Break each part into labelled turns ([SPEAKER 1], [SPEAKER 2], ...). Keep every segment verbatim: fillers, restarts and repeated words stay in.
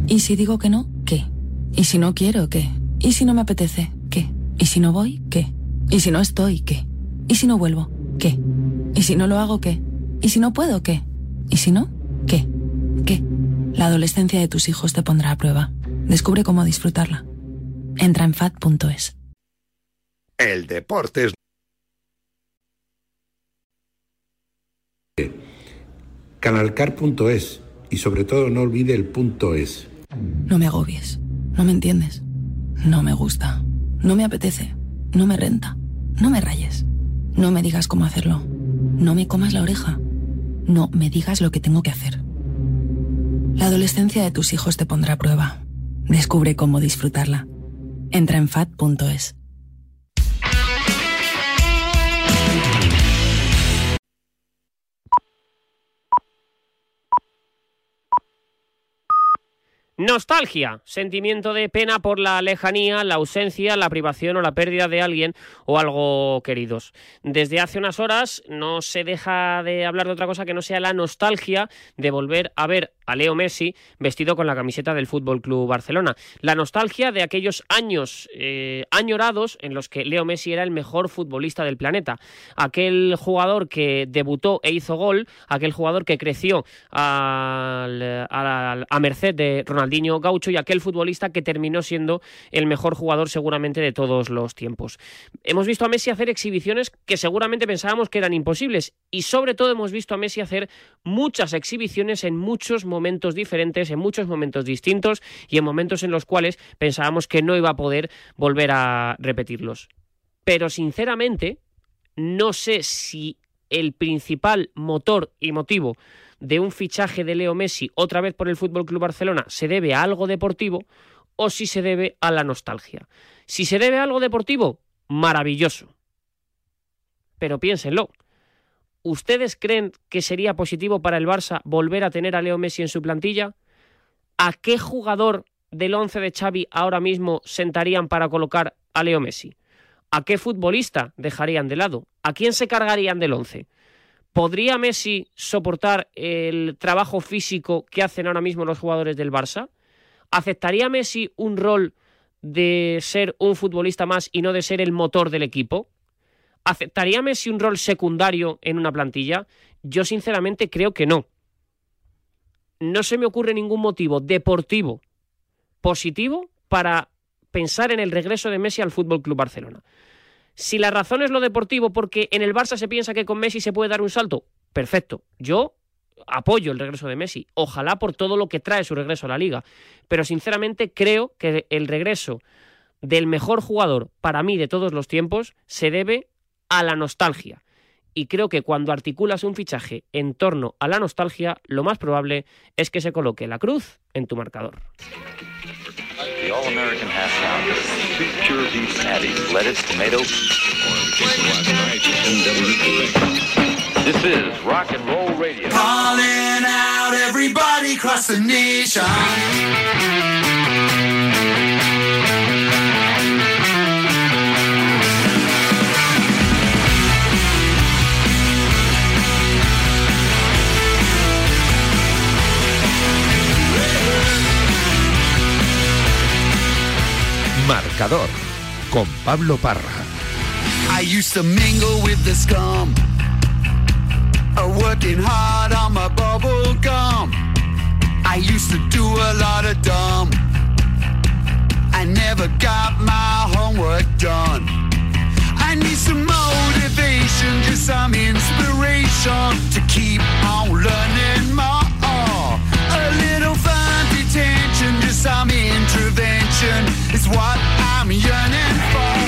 [SPEAKER 1] ¿Y si digo que no? ¿Qué? ¿Y si no quiero? ¿Qué? ¿Y si no me apetece? ¿Qué? ¿Y si no voy? ¿Qué? ¿Y si no estoy? ¿Qué? ¿Y si no vuelvo? ¿Qué? ¿Y si no lo hago? ¿Qué? ¿Y si no puedo? ¿Qué? ¿Y si no? ¿Qué? ¿Qué? La adolescencia de tus hijos te pondrá a prueba. Descubre cómo disfrutarla. Entra en fat punto es.
[SPEAKER 2] El deporte es...
[SPEAKER 3] Canalcar punto es. Y sobre todo no olvide el punto es.
[SPEAKER 1] No me agobies. No me entiendes. No me gusta. No me apetece. No me renta. No me rayes. No me digas cómo hacerlo. No me comas la oreja. No me digas lo que tengo que hacer. La adolescencia de tus hijos te pondrá a prueba. Descubre cómo disfrutarla. Entra en fat punto es.
[SPEAKER 4] Nostalgia, sentimiento de pena por la lejanía, la ausencia, la privación o la pérdida de alguien o algo queridos. Desde hace unas horas no se deja de hablar de otra cosa que no sea la nostalgia de volver a ver a Leo Messi vestido con la camiseta del Fútbol Club Barcelona. La nostalgia de aquellos años eh, añorados en los que Leo Messi era el mejor futbolista del planeta. Aquel jugador que debutó e hizo gol, aquel jugador que creció al, a, a merced de Ronaldinho Gaucho y aquel futbolista que terminó siendo el mejor jugador seguramente de todos los tiempos. Hemos visto a Messi hacer exhibiciones que seguramente pensábamos que eran imposibles y sobre todo hemos visto a Messi hacer muchas exhibiciones en muchos momentos momentos diferentes, en muchos momentos distintos y en momentos en los cuales pensábamos que no iba a poder volver a repetirlos. Pero sinceramente no sé si el principal motor y motivo de un fichaje de Leo Messi otra vez por el F C Barcelona se debe a algo deportivo o si se debe a la nostalgia. Si se debe a algo deportivo, maravilloso. Pero piénsenlo. ¿Ustedes creen que sería positivo para el Barça volver a tener a Leo Messi en su plantilla? ¿A qué jugador del once de Xavi ahora mismo sentarían para colocar a Leo Messi? ¿A qué futbolista dejarían de lado? ¿A quién se cargarían del once? ¿Podría Messi soportar el trabajo físico que hacen ahora mismo los jugadores del Barça? ¿Aceptaría Messi un rol de ser un futbolista más y no de ser el motor del equipo? ¿Aceptaría Messi un rol secundario en una plantilla? Yo sinceramente creo que no. No se me ocurre ningún motivo deportivo positivo para pensar en el regreso de Messi al F C Barcelona. Si la razón es lo deportivo porque en el Barça se piensa que con Messi se puede dar un salto, perfecto. Yo apoyo el regreso de Messi. Ojalá por todo lo que trae su regreso a la Liga. Pero sinceramente creo que el regreso del mejor jugador para mí de todos los tiempos se debe a la nostalgia. Y creo que cuando articulas un fichaje en torno a la nostalgia, lo más probable es que se coloque la cruz en tu marcador.
[SPEAKER 5] The All-American Half Pounder, two pure beef patties, lettuce, tomato. This is Rock and Roll Radio.
[SPEAKER 6] Calling out everybody across the nation.
[SPEAKER 2] Marcador con Pablo Parra.
[SPEAKER 6] I used to mingle with the scum, working hard on my bubble gum. I used to do a lot of dumb. I never got my homework done. I need some motivation, just some inspiration to keep on learning more. A little fun detention, just some intervention is what I'm yearning for.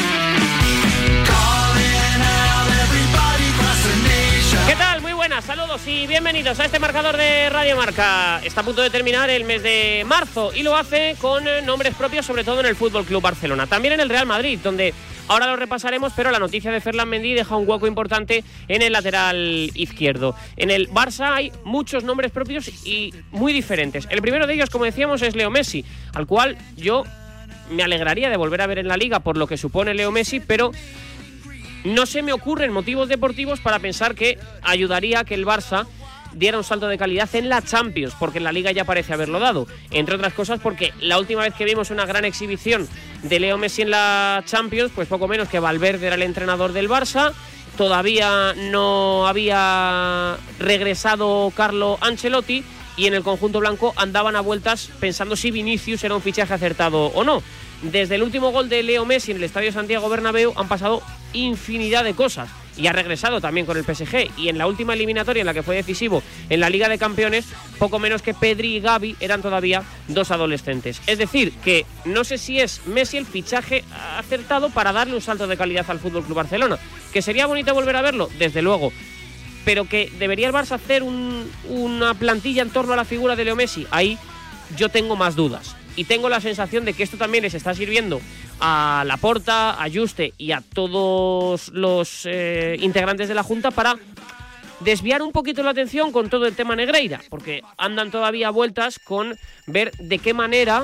[SPEAKER 6] Calling out everybody across the nation.
[SPEAKER 4] ¿Qué tal? Muy buenas, saludos y bienvenidos a este marcador de Radio Marca. Está a punto de terminar el mes de marzo y lo hace con nombres propios, sobre todo en el F C Barcelona. También en el Real Madrid, donde ahora lo repasaremos, pero la noticia de Ferland Mendy deja un hueco importante en el lateral izquierdo. En el Barça hay muchos nombres propios y muy diferentes. El primero de ellos, como decíamos, es Leo Messi, al cual yo me alegraría de volver a ver en la Liga por lo que supone Leo Messi, pero no se me ocurren motivos deportivos para pensar que ayudaría a que el Barça diera un salto de calidad en la Champions, porque en la Liga ya parece haberlo dado. Entre otras cosas porque la última vez que vimos una gran exhibición de Leo Messi en la Champions, pues poco menos que Valverde era el entrenador del Barça. Todavía no había regresado Carlo Ancelotti y en el conjunto blanco andaban a vueltas pensando si Vinicius era un fichaje acertado o no. Desde el último gol de Leo Messi en el Estadio Santiago Bernabéu han pasado infinidad de cosas y ha regresado también con el P S G, y en la última eliminatoria en la que fue decisivo en la Liga de Campeones, poco menos que Pedri y Gavi eran todavía dos adolescentes. Es decir, que no sé si es Messi el fichaje acertado para darle un salto de calidad al F C Barcelona, que sería bonito volver a verlo, desde luego, pero que debería el Barça hacer un, una plantilla en torno a la figura de Leo Messi. Ahí yo tengo más dudas. Y tengo la sensación de que esto también les está sirviendo a Laporta, a Juste y a todos los eh, integrantes de la Junta para desviar un poquito la atención con todo el tema Negreira, porque andan todavía vueltas con ver de qué manera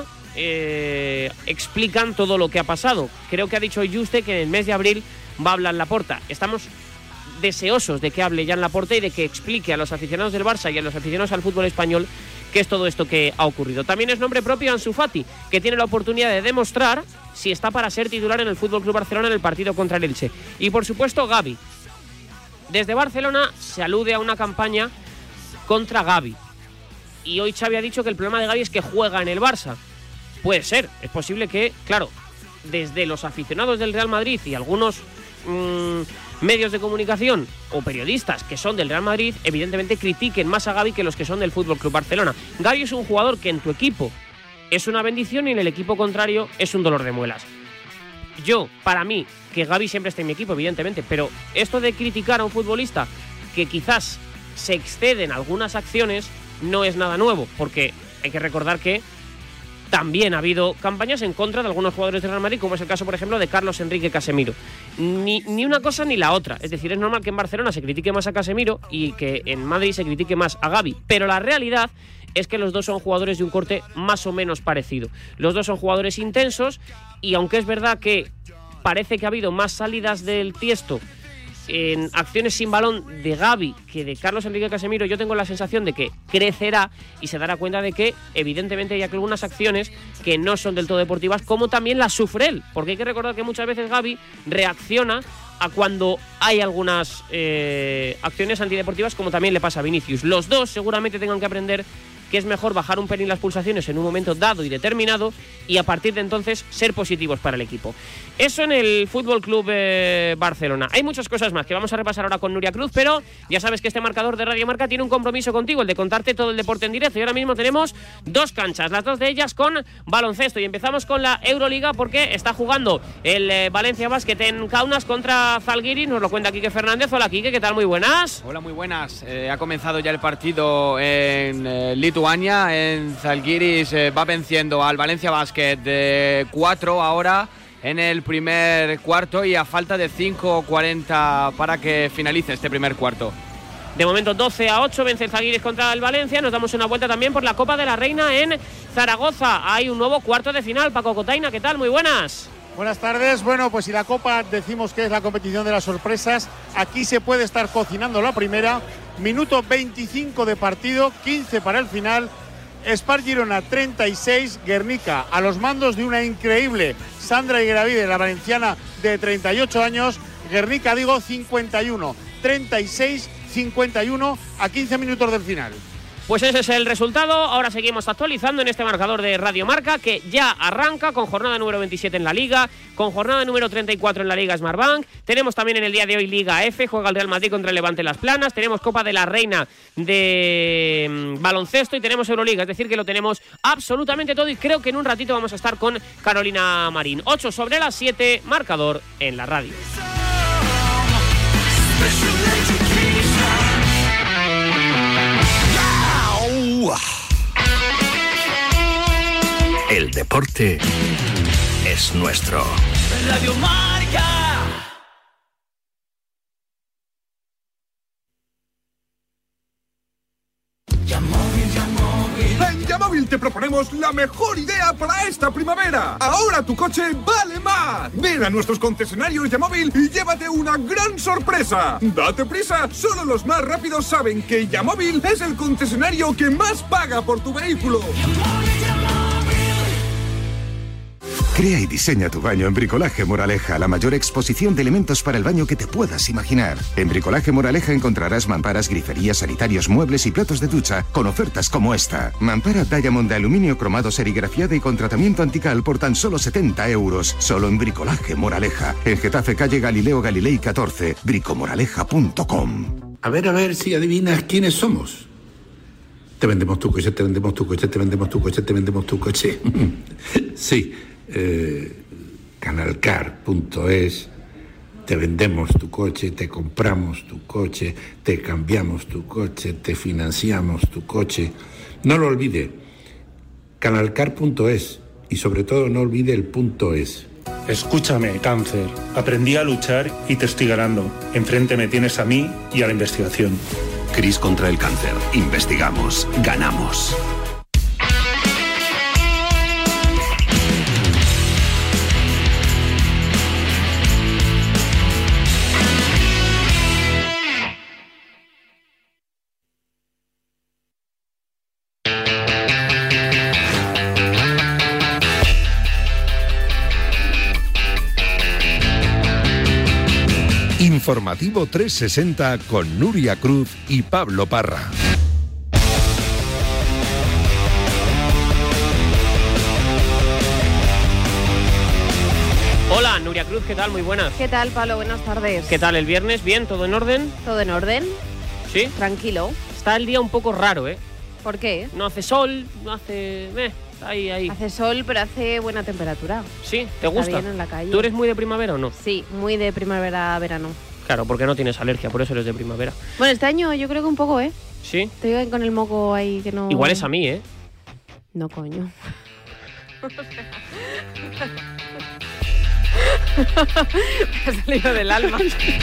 [SPEAKER 4] eh, explican todo lo que ha pasado. Creo que ha dicho Juste que en el mes de abril va a hablar Laporta. Estamos deseosos de que hable Jan Laporta y de que explique a los aficionados del Barça y a los aficionados al fútbol español qué es todo esto que ha ocurrido. También es nombre propio Ansu Fati, que tiene la oportunidad de demostrar si está para ser titular en el F C Barcelona en el partido contra el Elche. Y por supuesto Gavi. Desde Barcelona se alude a una campaña contra Gavi. Y hoy Xavi ha dicho que el problema de Gavi es que juega en el Barça. Puede ser, es posible que, claro, desde los aficionados del Real Madrid y algunos mmm, medios de comunicación o periodistas que son del Real Madrid, evidentemente critiquen más a Gavi que los que son del F C Barcelona. Gavi es un jugador que en tu equipo es una bendición y en el equipo contrario es un dolor de muelas. Yo, para mí, que Gavi siempre esté en mi equipo, evidentemente, pero esto de criticar a un futbolista que quizás se excede en algunas acciones no es nada nuevo, porque hay que recordar que también ha habido campañas en contra de algunos jugadores del Real Madrid, como es el caso, por ejemplo, de Carlos Enrique Casemiro. Ni, ni una cosa ni la otra. Es decir, es normal que en Barcelona se critique más a Casemiro y que en Madrid se critique más a Gavi. Pero la realidad es que los dos son jugadores de un corte más o menos parecido. Los dos son jugadores intensos y aunque es verdad que parece que ha habido más salidas del tiesto en acciones sin balón de Gavi que de Carlos Enrique Casemiro, yo tengo la sensación de que crecerá y se dará cuenta de que evidentemente hay algunas acciones que no son del todo deportivas, como también las sufre él, porque hay que recordar que muchas veces Gavi reacciona a cuando hay algunas eh, acciones antideportivas, como también le pasa a Vinicius. Los dos seguramente tengan que aprender que es mejor bajar un pelín las pulsaciones en un momento dado y determinado y a partir de entonces ser positivos para el equipo. Eso en el F C eh, Barcelona. Hay muchas cosas más que vamos a repasar ahora con Nuria Cruz, pero ya sabes que este marcador de Radio Marca tiene un compromiso contigo, el de contarte todo el deporte en directo, y ahora mismo tenemos dos canchas, las dos de ellas con baloncesto, y empezamos con la Euroliga porque está jugando el eh, Valencia Basket en Kaunas contra Zalgiris. Nos lo cuenta Quique Fernández. Hola Quique, ¿qué tal? Muy buenas.
[SPEAKER 7] Hola, muy buenas. Eh, ha comenzado ya el partido en eh, Lituania, en Zalgiris eh, va venciendo al Valencia Basket de cuatro ahora en el primer cuarto y a falta de cinco cuarenta para que finalice este primer cuarto.
[SPEAKER 4] De momento doce a ocho vence el Zalgiris contra el Valencia. Nos damos una vuelta también por la Copa de la Reina en Zaragoza. Hay un nuevo cuarto de final. Paco Cotaina, ¿qué tal? Muy buenas.
[SPEAKER 8] Buenas tardes. Bueno, pues si la Copa decimos que es la competición de las sorpresas, aquí se puede estar cocinando la primera. Minuto veinticinco de partido, quince para el final. Spar Girona treinta y seis, Guernica a los mandos de una increíble Sandra Igueravide, la valenciana de treinta y ocho años. Guernica, digo, cincuenta y uno, treinta y seis, cincuenta y uno a quince minutos del final.
[SPEAKER 4] Pues ese es el resultado. Ahora seguimos actualizando en este marcador de Radio Marca, que ya arranca con jornada número veintisiete en la Liga, con jornada número treinta y cuatro en la Liga Smartbank. Tenemos también en el día de hoy Liga F, juega el Real Madrid contra el Levante Las Planas. Tenemos Copa de la Reina de mmm, baloncesto y tenemos Euroliga. Es decir, que lo tenemos absolutamente todo y creo que en un ratito vamos a estar con Carolina Marín. ocho sobre las siete, marcador en la radio.
[SPEAKER 2] El deporte es nuestro.
[SPEAKER 6] Radio Marca.
[SPEAKER 9] En Yamóvil Yamóvil te proponemos la mejor idea para esta primavera. Ahora tu coche vale más. Ven a nuestros concesionarios Yamóvil y llévate una gran sorpresa. Date prisa, solo los más rápidos saben que Yamóvil es el concesionario que más paga por tu vehículo.
[SPEAKER 10] Crea y diseña tu baño en Bricolaje Moraleja, la mayor exposición de elementos para el baño que te puedas imaginar. En Bricolaje Moraleja encontrarás mamparas, griferías, sanitarios, muebles y platos de ducha con ofertas como esta. Mampara Diamond de aluminio cromado serigrafiada y con tratamiento antical por tan solo setenta euros. Solo en Bricolaje Moraleja. En Getafe, calle Galileo Galilei catorce. bricomoraleja punto com.
[SPEAKER 3] A ver, a ver si adivinas quiénes somos. Te vendemos tu coche, te vendemos tu coche, te vendemos tu coche, te vendemos tu coche. Sí. Eh, canalcar punto es, te vendemos tu coche, te compramos tu coche, te cambiamos tu coche, te financiamos tu coche. No lo olvide, canalcar punto es, y sobre todo no olvide el punto es.
[SPEAKER 11] Escúchame, cáncer. Aprendí a luchar y te estoy ganando. Enfrente me tienes a mí y a la investigación.
[SPEAKER 2] CRIS contra el cáncer. Investigamos. Ganamos.
[SPEAKER 12] Informativo trescientos sesenta con Nuria Cruz y Pablo Parra.
[SPEAKER 4] Hola, Nuria Cruz, ¿qué tal? Muy buenas.
[SPEAKER 13] ¿Qué tal, Pablo? Buenas tardes.
[SPEAKER 4] ¿Qué tal el viernes? ¿Bien? ¿Todo en orden?
[SPEAKER 13] ¿Todo en orden?
[SPEAKER 4] ¿Sí?
[SPEAKER 13] Tranquilo.
[SPEAKER 4] Está el día un poco raro, ¿eh?
[SPEAKER 13] ¿Por qué?
[SPEAKER 4] No hace sol, no hace... Eh, ahí, ahí.
[SPEAKER 13] Hace sol, pero hace buena temperatura.
[SPEAKER 4] ¿Sí? ¿Te gusta?
[SPEAKER 13] Está bien en la calle.
[SPEAKER 4] ¿Tú eres muy de primavera o no?
[SPEAKER 13] Sí, muy de primavera a verano.
[SPEAKER 4] Claro, porque no tienes alergia, por eso eres de primavera.
[SPEAKER 13] Bueno, este año yo creo que un poco, ¿eh?
[SPEAKER 4] ¿Sí?
[SPEAKER 13] Estoy con el moco ahí que no...
[SPEAKER 4] Igual es a mí, ¿eh?
[SPEAKER 13] No, coño. Me ha salido del alma.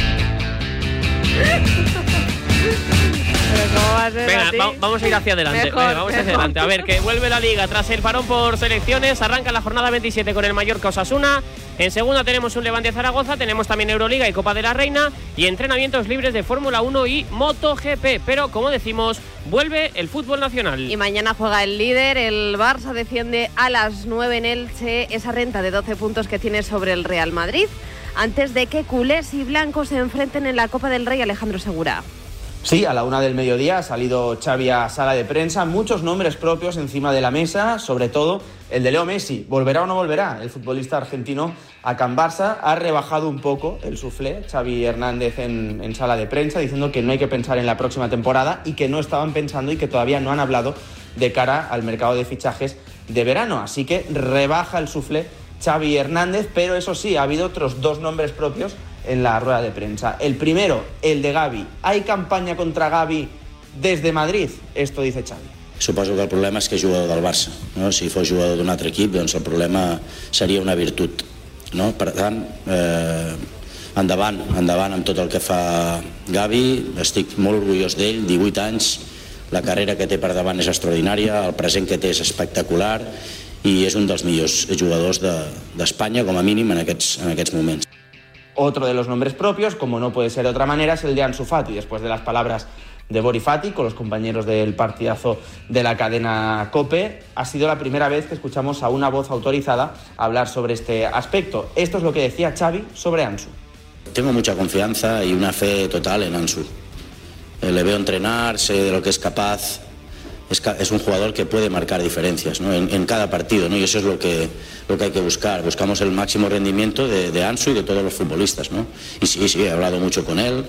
[SPEAKER 13] Pero ¿cómo va a ser
[SPEAKER 4] Venga,
[SPEAKER 13] a ti?
[SPEAKER 4] va, vamos a ir hacia adelante.
[SPEAKER 13] Mejor,
[SPEAKER 4] Venga, vamos
[SPEAKER 13] mejor.
[SPEAKER 4] hacia adelante. A ver, que vuelve la Liga tras el parón por selecciones. Arranca la jornada veintisiete con el Mallorca Osasuna. En segunda tenemos un Levante Zaragoza. Tenemos también Euroliga y Copa de la Reina. Y entrenamientos libres de Fórmula uno y MotoGP. Pero, como decimos, vuelve el fútbol nacional.
[SPEAKER 13] Y mañana juega el líder. El Barça defiende a las nueve en Elche esa renta de doce puntos que tiene sobre el Real Madrid, antes de que culés y blancos se enfrenten en la Copa del Rey. Alejandro Segura.
[SPEAKER 14] Sí, a la una del mediodía ha salido Xavi a sala de prensa, muchos nombres propios encima de la mesa, sobre todo el de Leo Messi. ¿Volverá o no volverá? El futbolista argentino a Can Barça ha rebajado un poco el suflé, Xavi Hernández en, en sala de prensa, diciendo que no hay que pensar en la próxima temporada y que no estaban pensando y que todavía no han hablado de cara al mercado de fichajes de verano. Así que rebaja el suflé Xavi Hernández, pero eso sí, ha habido otros dos nombres propios en la rueda de prensa. El primero, el de Gavi. ¿Hay campaña contra Gavi desde Madrid? Esto dice Xavi.
[SPEAKER 15] Suposo que el problema és que és jugador del Barça, no? Si fos jugador d'un altre equip, doncs el problema seria una virtut, no? Per tant, eh, endavant, endavant amb tot el que fa Gavi. Estic molt orgullós d'ell, divuit anys, la carrera que té per davant és extraordinària, el present que té és espectacular i és un dels millors jugadors d'Espanya, com a mínim, en aquests, en aquests moments.
[SPEAKER 14] Otro de los nombres propios, como no puede ser de otra manera, es el de Ansu Fati. Después de las palabras de Bori Fati con los compañeros del partidazo de la cadena COPE, ha sido la primera vez que escuchamos a una voz autorizada hablar sobre este aspecto. Esto es lo que decía Xavi sobre Ansu.
[SPEAKER 15] Tengo mucha confianza y una fe total en Ansu. Eh, le veo entrenar, sé de lo que es capaz. Es, es un jugador que puede marcar diferencias, ¿no? en, en cada partido, ¿no? Y eso es lo que, lo que hay que buscar. Buscamos el máximo rendimiento de, de Ansu y de todos los futbolistas, ¿no? Y sí, sí, he hablado mucho con él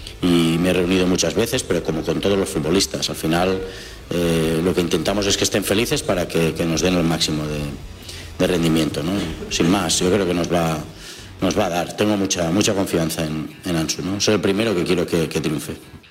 [SPEAKER 15] y me he reunido muchas veces, pero como con todos los futbolistas. Al final eh, lo que intentamos es que estén felices para que, que nos den el máximo de, de rendimiento, ¿no? Sin más, yo creo que nos va, nos va a dar. Tengo mucha, mucha confianza en, en Ansu, ¿no? Soy el primero que quiero que, que triunfe.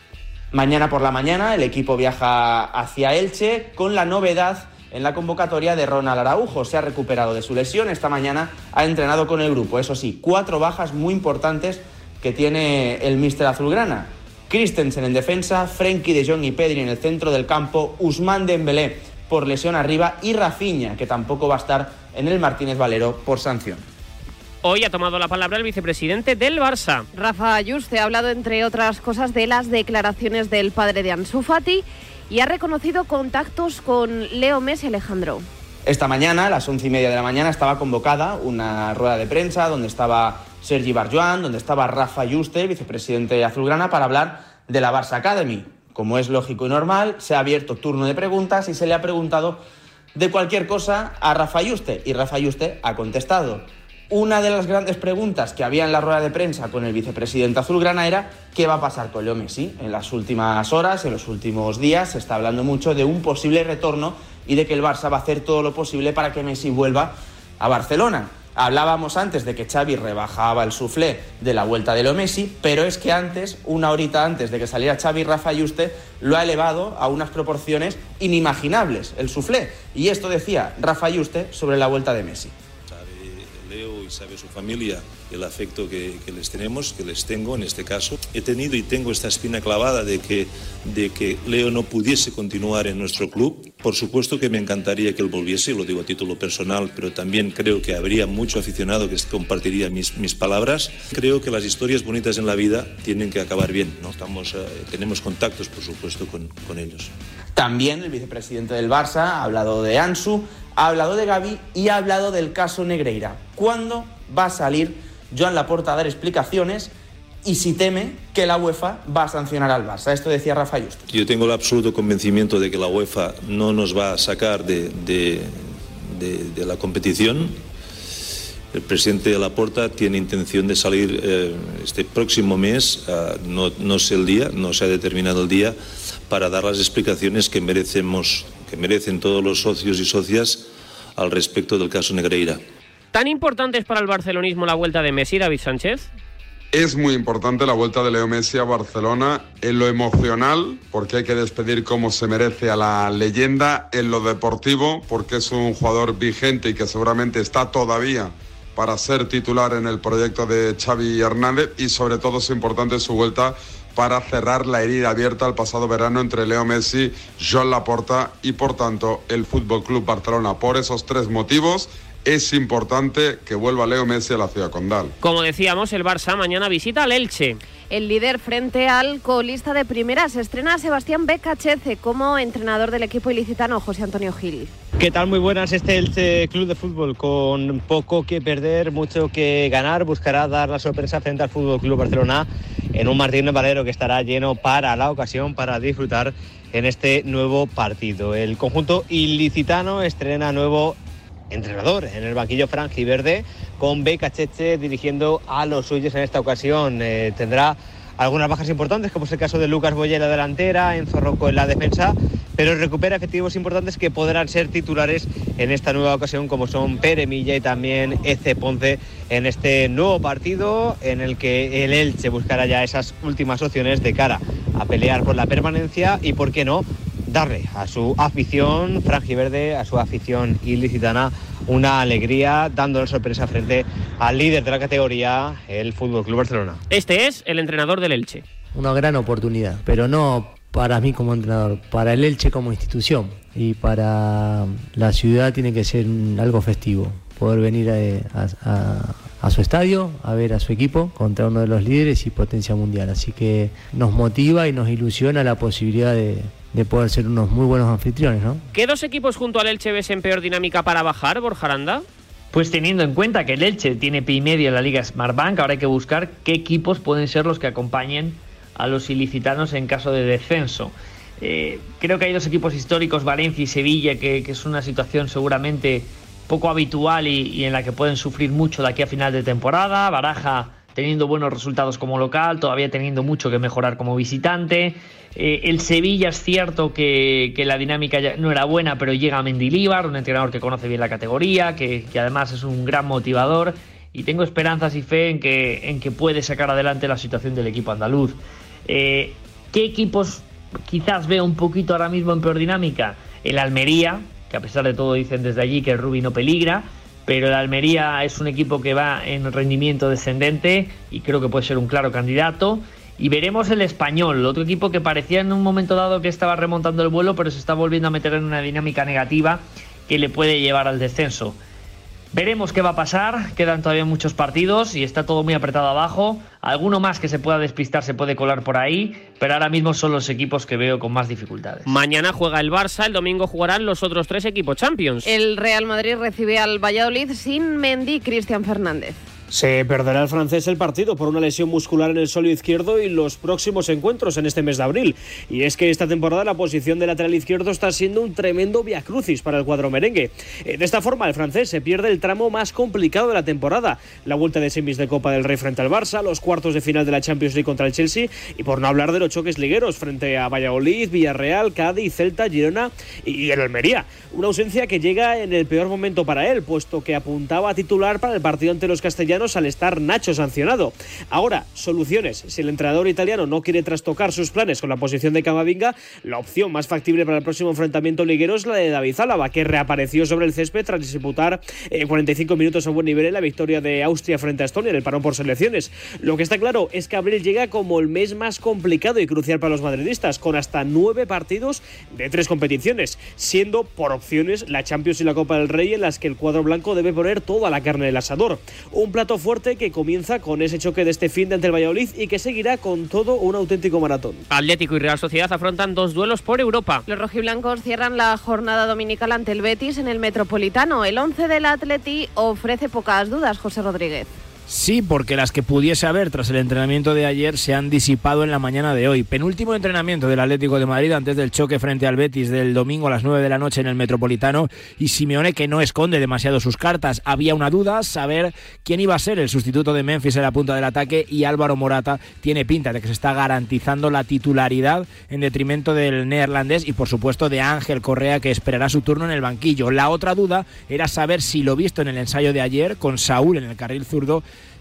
[SPEAKER 14] Mañana por la mañana el equipo viaja hacia Elche con la novedad en la convocatoria de Ronald Araujo. Se ha recuperado de su lesión, esta mañana ha entrenado con el grupo. Eso sí, cuatro bajas muy importantes que tiene el míster azulgrana. Christensen en defensa, Frenkie de Jong y Pedri en el centro del campo, Ousmane Dembélé por lesión arriba, y Rafinha, que tampoco va a estar en el Martínez Valero por sanción.
[SPEAKER 4] Hoy ha tomado la palabra el vicepresidente del Barça.
[SPEAKER 13] Rafa Yuste ha hablado, entre otras cosas, de las declaraciones del padre de Ansu Fati y ha reconocido contactos con Leo Messi. Alejandro.
[SPEAKER 14] Esta mañana, a las once y media de la mañana, estaba convocada una rueda de prensa donde estaba Sergi Barjuan, donde estaba Rafa Yuste, vicepresidente azulgrana, para hablar de la Barça Academy. Como es lógico y normal, se ha abierto turno de preguntas y se le ha preguntado de cualquier cosa a Rafa Yuste, y Rafa Yuste ha contestado. Una de las grandes preguntas que había en la rueda de prensa con el vicepresidente azulgrana era ¿qué va a pasar con Leo Messi? En las últimas horas, en los últimos días, se está hablando mucho de un posible retorno y de que el Barça va a hacer todo lo posible para que Messi vuelva a Barcelona. Hablábamos antes de que Xavi rebajaba el suflé de la vuelta de Leo Messi, pero es que antes, una horita antes de que saliera Xavi, Rafa Yuste lo ha elevado a unas proporciones inimaginables, el suflé. Y esto decía Rafa Yuste sobre la vuelta de Messi.
[SPEAKER 16] Leo y sabe su familia el afecto que, que les tenemos, que les tengo en este caso. He tenido y tengo esta espina clavada de que, de que Leo no pudiese continuar en nuestro club. Por supuesto que me encantaría que él volviese, lo digo a título personal, pero también creo que habría mucho aficionado que compartiría mis, mis palabras. Creo que las historias bonitas en la vida tienen que acabar bien, ¿no? Estamos, eh, tenemos contactos, por supuesto, con, con ellos.
[SPEAKER 14] También el vicepresidente del Barça ha hablado de Ansu, ha hablado de Gavi y ha hablado del caso Negreira. ¿Cuándo va a salir Joan Laporta a dar explicaciones y si teme que la UEFA va a sancionar al Barça? Esto decía Rafa Yuste.
[SPEAKER 16] Yo tengo el absoluto convencimiento de que la UEFA no nos va a sacar de, de, de, de la competición. El presidente de Laporta tiene intención de salir eh, este próximo mes, uh, no, no sé el día, no se ha determinado el día, para dar las explicaciones que merecemos, que merecen todos los socios y socias al respecto del caso Negreira.
[SPEAKER 4] ¿Tan importante es para el barcelonismo la vuelta de Messi, David Sánchez?
[SPEAKER 17] Es muy importante la vuelta de Leo Messi a Barcelona en lo emocional, porque hay que despedir como se merece a la leyenda, en lo deportivo, porque es un jugador vigente y que seguramente está todavía para ser titular en el proyecto de Xavi Hernández, y sobre todo es importante su vuelta para cerrar la herida abierta el pasado verano entre Leo Messi, Joan Laporta y por tanto el F C Barcelona. Por esos tres motivos es importante que vuelva Leo Messi a la ciudad condal.
[SPEAKER 4] Como decíamos, el Barça mañana visita al Elche.
[SPEAKER 13] El líder frente al colista de primera. Se estrena Sebastián Becachece como entrenador del equipo ilicitano, José Antonio Gil.
[SPEAKER 18] ¿Qué tal? Muy buenas. Este Elche Club de Fútbol, con poco que perder, mucho que ganar, buscará dar la sorpresa frente al F C Barcelona en un Martínez Valero que estará lleno para la ocasión, para disfrutar en este nuevo partido. El conjunto ilicitano estrena nuevo entrenador en el banquillo franjiverde, con Becachece dirigiendo a los suyos en esta ocasión. Eh, tendrá algunas bajas importantes, como es el caso de Lucas Boyer en la delantera, Enzo Rocco en la defensa, pero recupera efectivos importantes que podrán ser titulares en esta nueva ocasión, como son Pere Milla y también Eze Ponce, en este nuevo partido en el que el Elche buscará ya esas últimas opciones de cara a pelear por la permanencia y, por qué no, darle a su afición franjiverde, a su afición ilicitana, una alegría, dando la sorpresa frente al líder de la categoría, el F C Barcelona.
[SPEAKER 4] Este es el entrenador del Elche.
[SPEAKER 19] Una gran oportunidad, pero no para mí como entrenador, para el Elche como institución, y para la ciudad tiene que ser algo festivo, poder venir a, a, a su estadio, a ver a su equipo contra uno de los líderes y potencia mundial, así que nos motiva y nos ilusiona la posibilidad de de poder ser unos muy buenos anfitriones, ¿no?
[SPEAKER 4] ¿Qué dos equipos junto al Elche ves en peor dinámica para bajar, Borja Aranda?
[SPEAKER 20] Pues teniendo en cuenta que el Elche tiene pie y medio en la Liga Smartbank, ahora hay que buscar qué equipos pueden ser los que acompañen a los ilicitanos en caso de descenso. Eh, creo que hay dos equipos históricos, Valencia y Sevilla, que, que es una situación seguramente poco habitual y, y en la que pueden sufrir mucho de aquí a final de temporada. Baraja teniendo buenos resultados como local, todavía teniendo mucho que mejorar como visitante. Eh, el Sevilla es cierto que, que la dinámica ya no era buena, pero llega a Mendilibar, un entrenador que conoce bien la categoría, que, que además es un gran motivador, y tengo esperanzas y fe en que, en que puede sacar adelante la situación del equipo andaluz. Eh, ¿Qué equipos quizás veo un poquito ahora mismo en peor dinámica? El Almería, que a pesar de todo dicen desde allí que el Rubí no peligra, pero el Almería es un equipo que va en rendimiento descendente y creo que puede ser un claro candidato. Y veremos el Español, otro equipo que parecía en un momento dado que estaba remontando el vuelo, pero se está volviendo a meter en una dinámica negativa que le puede llevar al descenso. Veremos qué va a pasar, quedan todavía muchos partidos y está todo muy apretado abajo. Alguno más que se pueda despistar se puede colar por ahí, pero ahora mismo son los equipos que veo con más dificultades.
[SPEAKER 4] Mañana juega el Barça, el domingo jugarán los otros tres equipos Champions.
[SPEAKER 13] El Real Madrid recibe al Valladolid sin Mendy y Cristian Fernández.
[SPEAKER 21] Se perderá el francés el partido por una lesión muscular en el sóleo izquierdo y los próximos encuentros en este mes de abril. Y es que esta temporada la posición de lateral izquierdo está siendo un tremendo viacrucis para el cuadro merengue. De esta forma el francés se pierde el tramo más complicado de la temporada, la vuelta de semis de Copa del Rey frente al Barça, los cuartos de final de la Champions League contra el Chelsea y por no hablar de los choques ligueros frente a Valladolid, Villarreal, Cádiz, Celta, Girona y el Almería. Una ausencia que llega en el peor momento para él, puesto que apuntaba a titular para el partido ante los castellanos al estar Nacho sancionado. Ahora, soluciones. Si el entrenador italiano no quiere trastocar sus planes con la posición de Camavinga, la opción más factible para el próximo enfrentamiento liguero es la de David Álava, que reapareció sobre el césped tras disputar en cuarenta y cinco minutos a buen nivel en la victoria de Austria frente a Estonia en el parón por selecciones. Lo que está claro es que abril llega como el mes más complicado y crucial para los madridistas, con hasta nueve partidos de tres competiciones, siendo por opciones la Champions y la Copa del Rey en las que el cuadro blanco debe poner toda la carne del asador. Un plato fuerte que comienza con ese choque de este fin de ante el Valladolid y que seguirá con todo un auténtico maratón.
[SPEAKER 4] Atlético y Real Sociedad afrontan dos duelos por Europa.
[SPEAKER 13] Los rojiblancos cierran la jornada dominical ante el Betis en el Metropolitano. El once del Atleti ofrece pocas dudas, José Rodríguez.
[SPEAKER 22] Sí, porque las que pudiese haber tras el entrenamiento de ayer se han disipado en la mañana de hoy. Penúltimo entrenamiento del Atlético de Madrid antes del choque frente al Betis del domingo a las nueve de la noche en el Metropolitano, y Simeone, que no esconde demasiado sus cartas. Había una duda, saber quién iba a ser el sustituto de Memphis en la punta del ataque, y Álvaro Morata tiene pinta de que se está garantizando la titularidad en detrimento del neerlandés y por supuesto de Ángel Correa, que esperará su turno en el banquillo. La otra duda era saber si lo visto en el ensayo de ayer con Saúl en el carril zurdo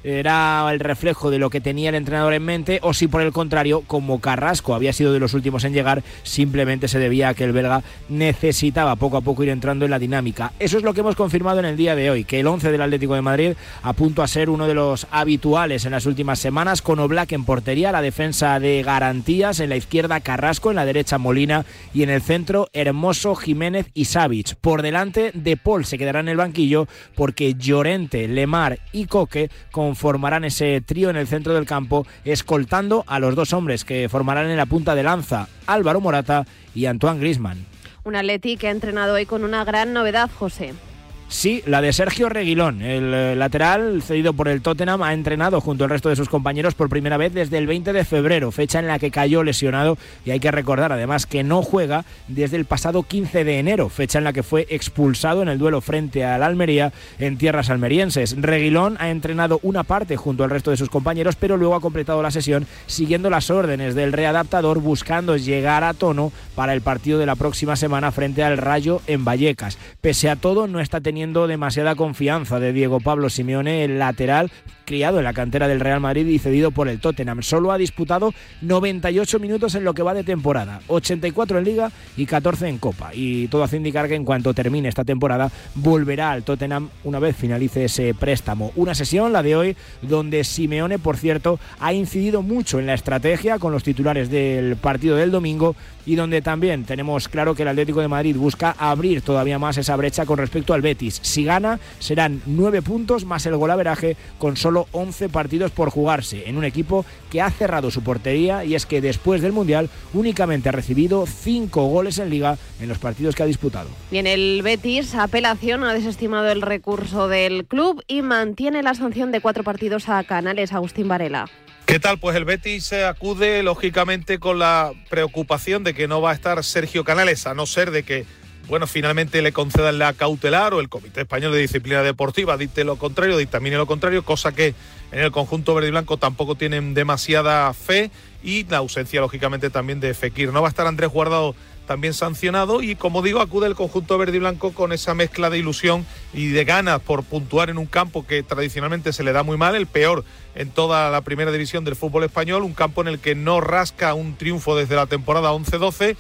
[SPEAKER 22] era el reflejo de lo que tenía el entrenador en mente, o si por el contrario, como Carrasco había sido de los últimos en llegar, simplemente se debía a que el belga necesitaba poco a poco ir entrando en la dinámica. Eso es lo que hemos confirmado en el día de hoy, que el once del Atlético de Madrid a punto a ser uno de los habituales en las últimas semanas, con Oblak en portería, la defensa de garantías, en la izquierda Carrasco, en la derecha Molina y en el centro Hermoso, Jiménez y Savic. Por delante De Paul se quedará en el banquillo porque Llorente, Lemar y Coque con formarán ese trío en el centro del campo, escoltando a los dos hombres que formarán en la punta de lanza, Álvaro Morata y Antoine Griezmann.
[SPEAKER 13] Un Atleti que ha entrenado hoy con una gran novedad, José.
[SPEAKER 22] Sí, la de Sergio Reguilón, el lateral cedido por el Tottenham, ha entrenado junto al resto de sus compañeros por primera vez desde el veinte de febrero, fecha en la que cayó lesionado, y hay que recordar además que no juega desde el pasado quince de enero, fecha en la que fue expulsado en el duelo frente al Almería en tierras almerienses. Reguilón ha entrenado una parte junto al resto de sus compañeros, pero luego ha completado la sesión siguiendo las órdenes del readaptador, buscando llegar a tono para el partido de la próxima semana frente al Rayo en Vallecas. Pese a todo, no está teniendo demasiada confianza de Diego Pablo Simeone, el lateral criado en la cantera del Real Madrid y cedido por el Tottenham. Solo ha disputado noventa y ocho minutos en lo que va de temporada, ochenta y cuatro en Liga y catorce en Copa, y todo hace indicar que en cuanto termine esta temporada volverá al Tottenham una vez finalice ese préstamo. Una sesión, la de hoy, donde Simeone, por cierto, ha incidido mucho en la estrategia con los titulares del partido del domingo, y donde también tenemos claro que el Atlético de Madrid busca abrir todavía más esa brecha con respecto al Betis. Si gana, serán nueve puntos más el golaveraje, con solo once partidos por jugarse, en un equipo que ha cerrado su portería, y es que después del Mundial únicamente ha recibido cinco goles en Liga en los partidos que ha disputado.
[SPEAKER 13] Bien, el Betis, apelación, ha desestimado el recurso del club y mantiene la sanción de cuatro partidos a Canales. Agustín Varela.
[SPEAKER 23] ¿Qué tal? Pues el Betis se acude lógicamente con la preocupación de que no va a estar Sergio Canales, a no ser de que, bueno, finalmente le concedan la cautelar o el Comité Español de Disciplina Deportiva dicte lo contrario, dictamine lo contrario, cosa que en el conjunto verde y blanco tampoco tienen demasiada fe, y la ausencia lógicamente también de Fekir. No va a estar Andrés Guardado, también sancionado, y como digo, acude el conjunto verde y blanco con esa mezcla de ilusión y de ganas por puntuar en un campo que tradicionalmente se le da muy mal, el peor en toda la primera división del fútbol español, un campo en el que no rasca un triunfo desde la temporada once doce,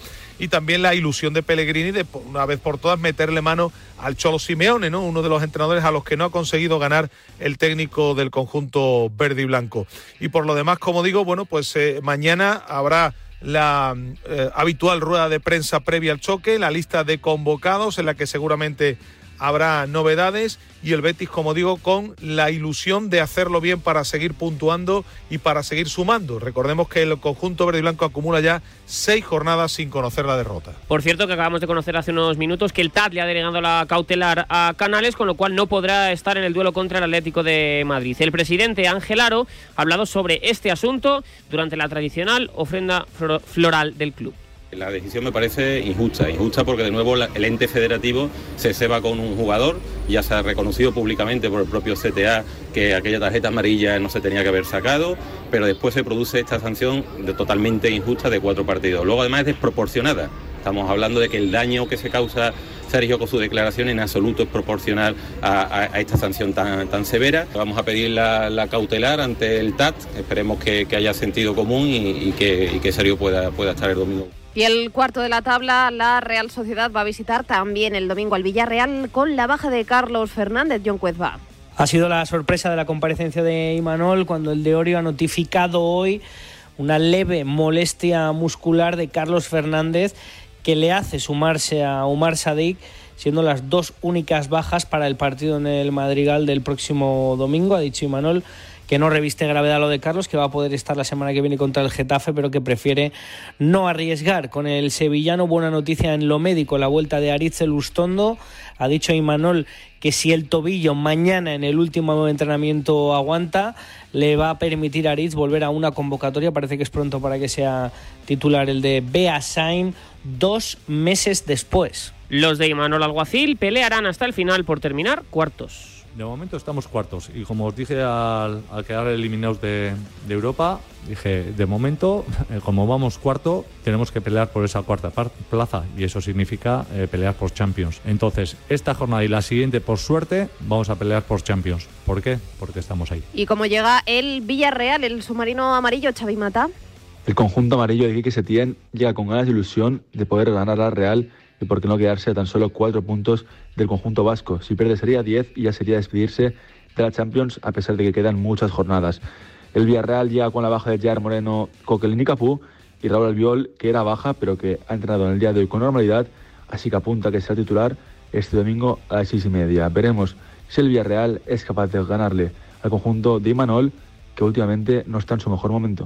[SPEAKER 23] y también la ilusión de Pellegrini de una vez por todas meterle mano al Cholo Simeone, ¿no? Uno de los entrenadores a los que no ha conseguido ganar el técnico del conjunto verde y blanco. Y por lo demás, como digo, bueno, pues eh, mañana habrá la eh, habitual rueda de prensa previa al choque, la lista de convocados en la que seguramente habrá novedades, y el Betis, como digo, con la ilusión de hacerlo bien para seguir puntuando y para seguir sumando. Recordemos que el conjunto verde y blanco acumula ya seis jornadas sin conocer la derrota.
[SPEAKER 4] Por cierto, que acabamos de conocer hace unos minutos que el T A T le ha denegado la cautelar a Canales, con lo cual no podrá estar en el duelo contra el Atlético de Madrid. El presidente Ángel Aro ha hablado sobre este asunto durante la tradicional ofrenda floral del club.
[SPEAKER 1] La decisión me parece injusta, injusta porque de nuevo el ente federativo se ceba con un jugador. Ya se ha reconocido públicamente por el propio C T A que aquella tarjeta amarilla no se tenía que haber sacado, pero después se produce esta sanción de totalmente injusta de cuatro partidos. Luego además es desproporcionada. Estamos hablando de que el daño que se causa Sergio con su declaración en absoluto es proporcional a, a, a esta sanción tan, tan severa. Vamos a pedir la, la cautelar ante el T A T, esperemos que, que haya sentido común y, y, que, y que Sergio pueda, pueda estar el domingo.
[SPEAKER 13] Y el cuarto de la tabla, la Real Sociedad va a visitar también el domingo al Villarreal con la baja de Carlos Fernández. John Cuezba.
[SPEAKER 21] Ha sido la sorpresa de la comparecencia de Imanol cuando el de Orio ha notificado hoy una leve molestia muscular de Carlos Fernández que le hace sumarse a Umar Sadik, siendo las dos únicas bajas para el partido en el Madrigal del próximo domingo. Ha dicho Imanol que no reviste gravedad lo de Carlos, que va a poder estar la semana que viene contra el Getafe, pero que prefiere no arriesgar. Con el sevillano, buena noticia en lo médico, la vuelta de Aritz Elustondo. Ha dicho Imanol que si el tobillo mañana en el último entrenamiento aguanta, le va a permitir a Aritz volver a una convocatoria. Parece que es pronto para que sea titular el de Beasain, dos meses después.
[SPEAKER 4] Los de Imanol Alguacil pelearán hasta el final por terminar cuartos.
[SPEAKER 5] De momento estamos cuartos y como os dije al, al quedar eliminados de, de Europa, dije, de momento, eh, como vamos cuarto, tenemos que pelear por esa cuarta par- plaza y eso significa eh, pelear por Champions. Entonces, esta jornada y la siguiente, por suerte, vamos a pelear por Champions. ¿Por qué? Porque estamos ahí.
[SPEAKER 13] ¿Y cómo llega el Villarreal, el submarino amarillo, Xavi Mata?
[SPEAKER 7] El conjunto amarillo de Quique Setién llega con ganas de ilusión de poder ganar al Real y por qué no quedarse a tan solo cuatro puntos del conjunto vasco. Si pierde sería diez y ya sería despedirse de la Champions a pesar de que quedan muchas jornadas. El Villarreal llega con la baja de Gerard Moreno, Coquelin y Cafú y Raúl Albiol, que era baja pero que ha entrenado en el día de hoy con normalidad, así que apunta que será titular este domingo a las seis y media. Veremos si el Villarreal es capaz de ganarle al conjunto de Imanol, que últimamente no está en su mejor momento.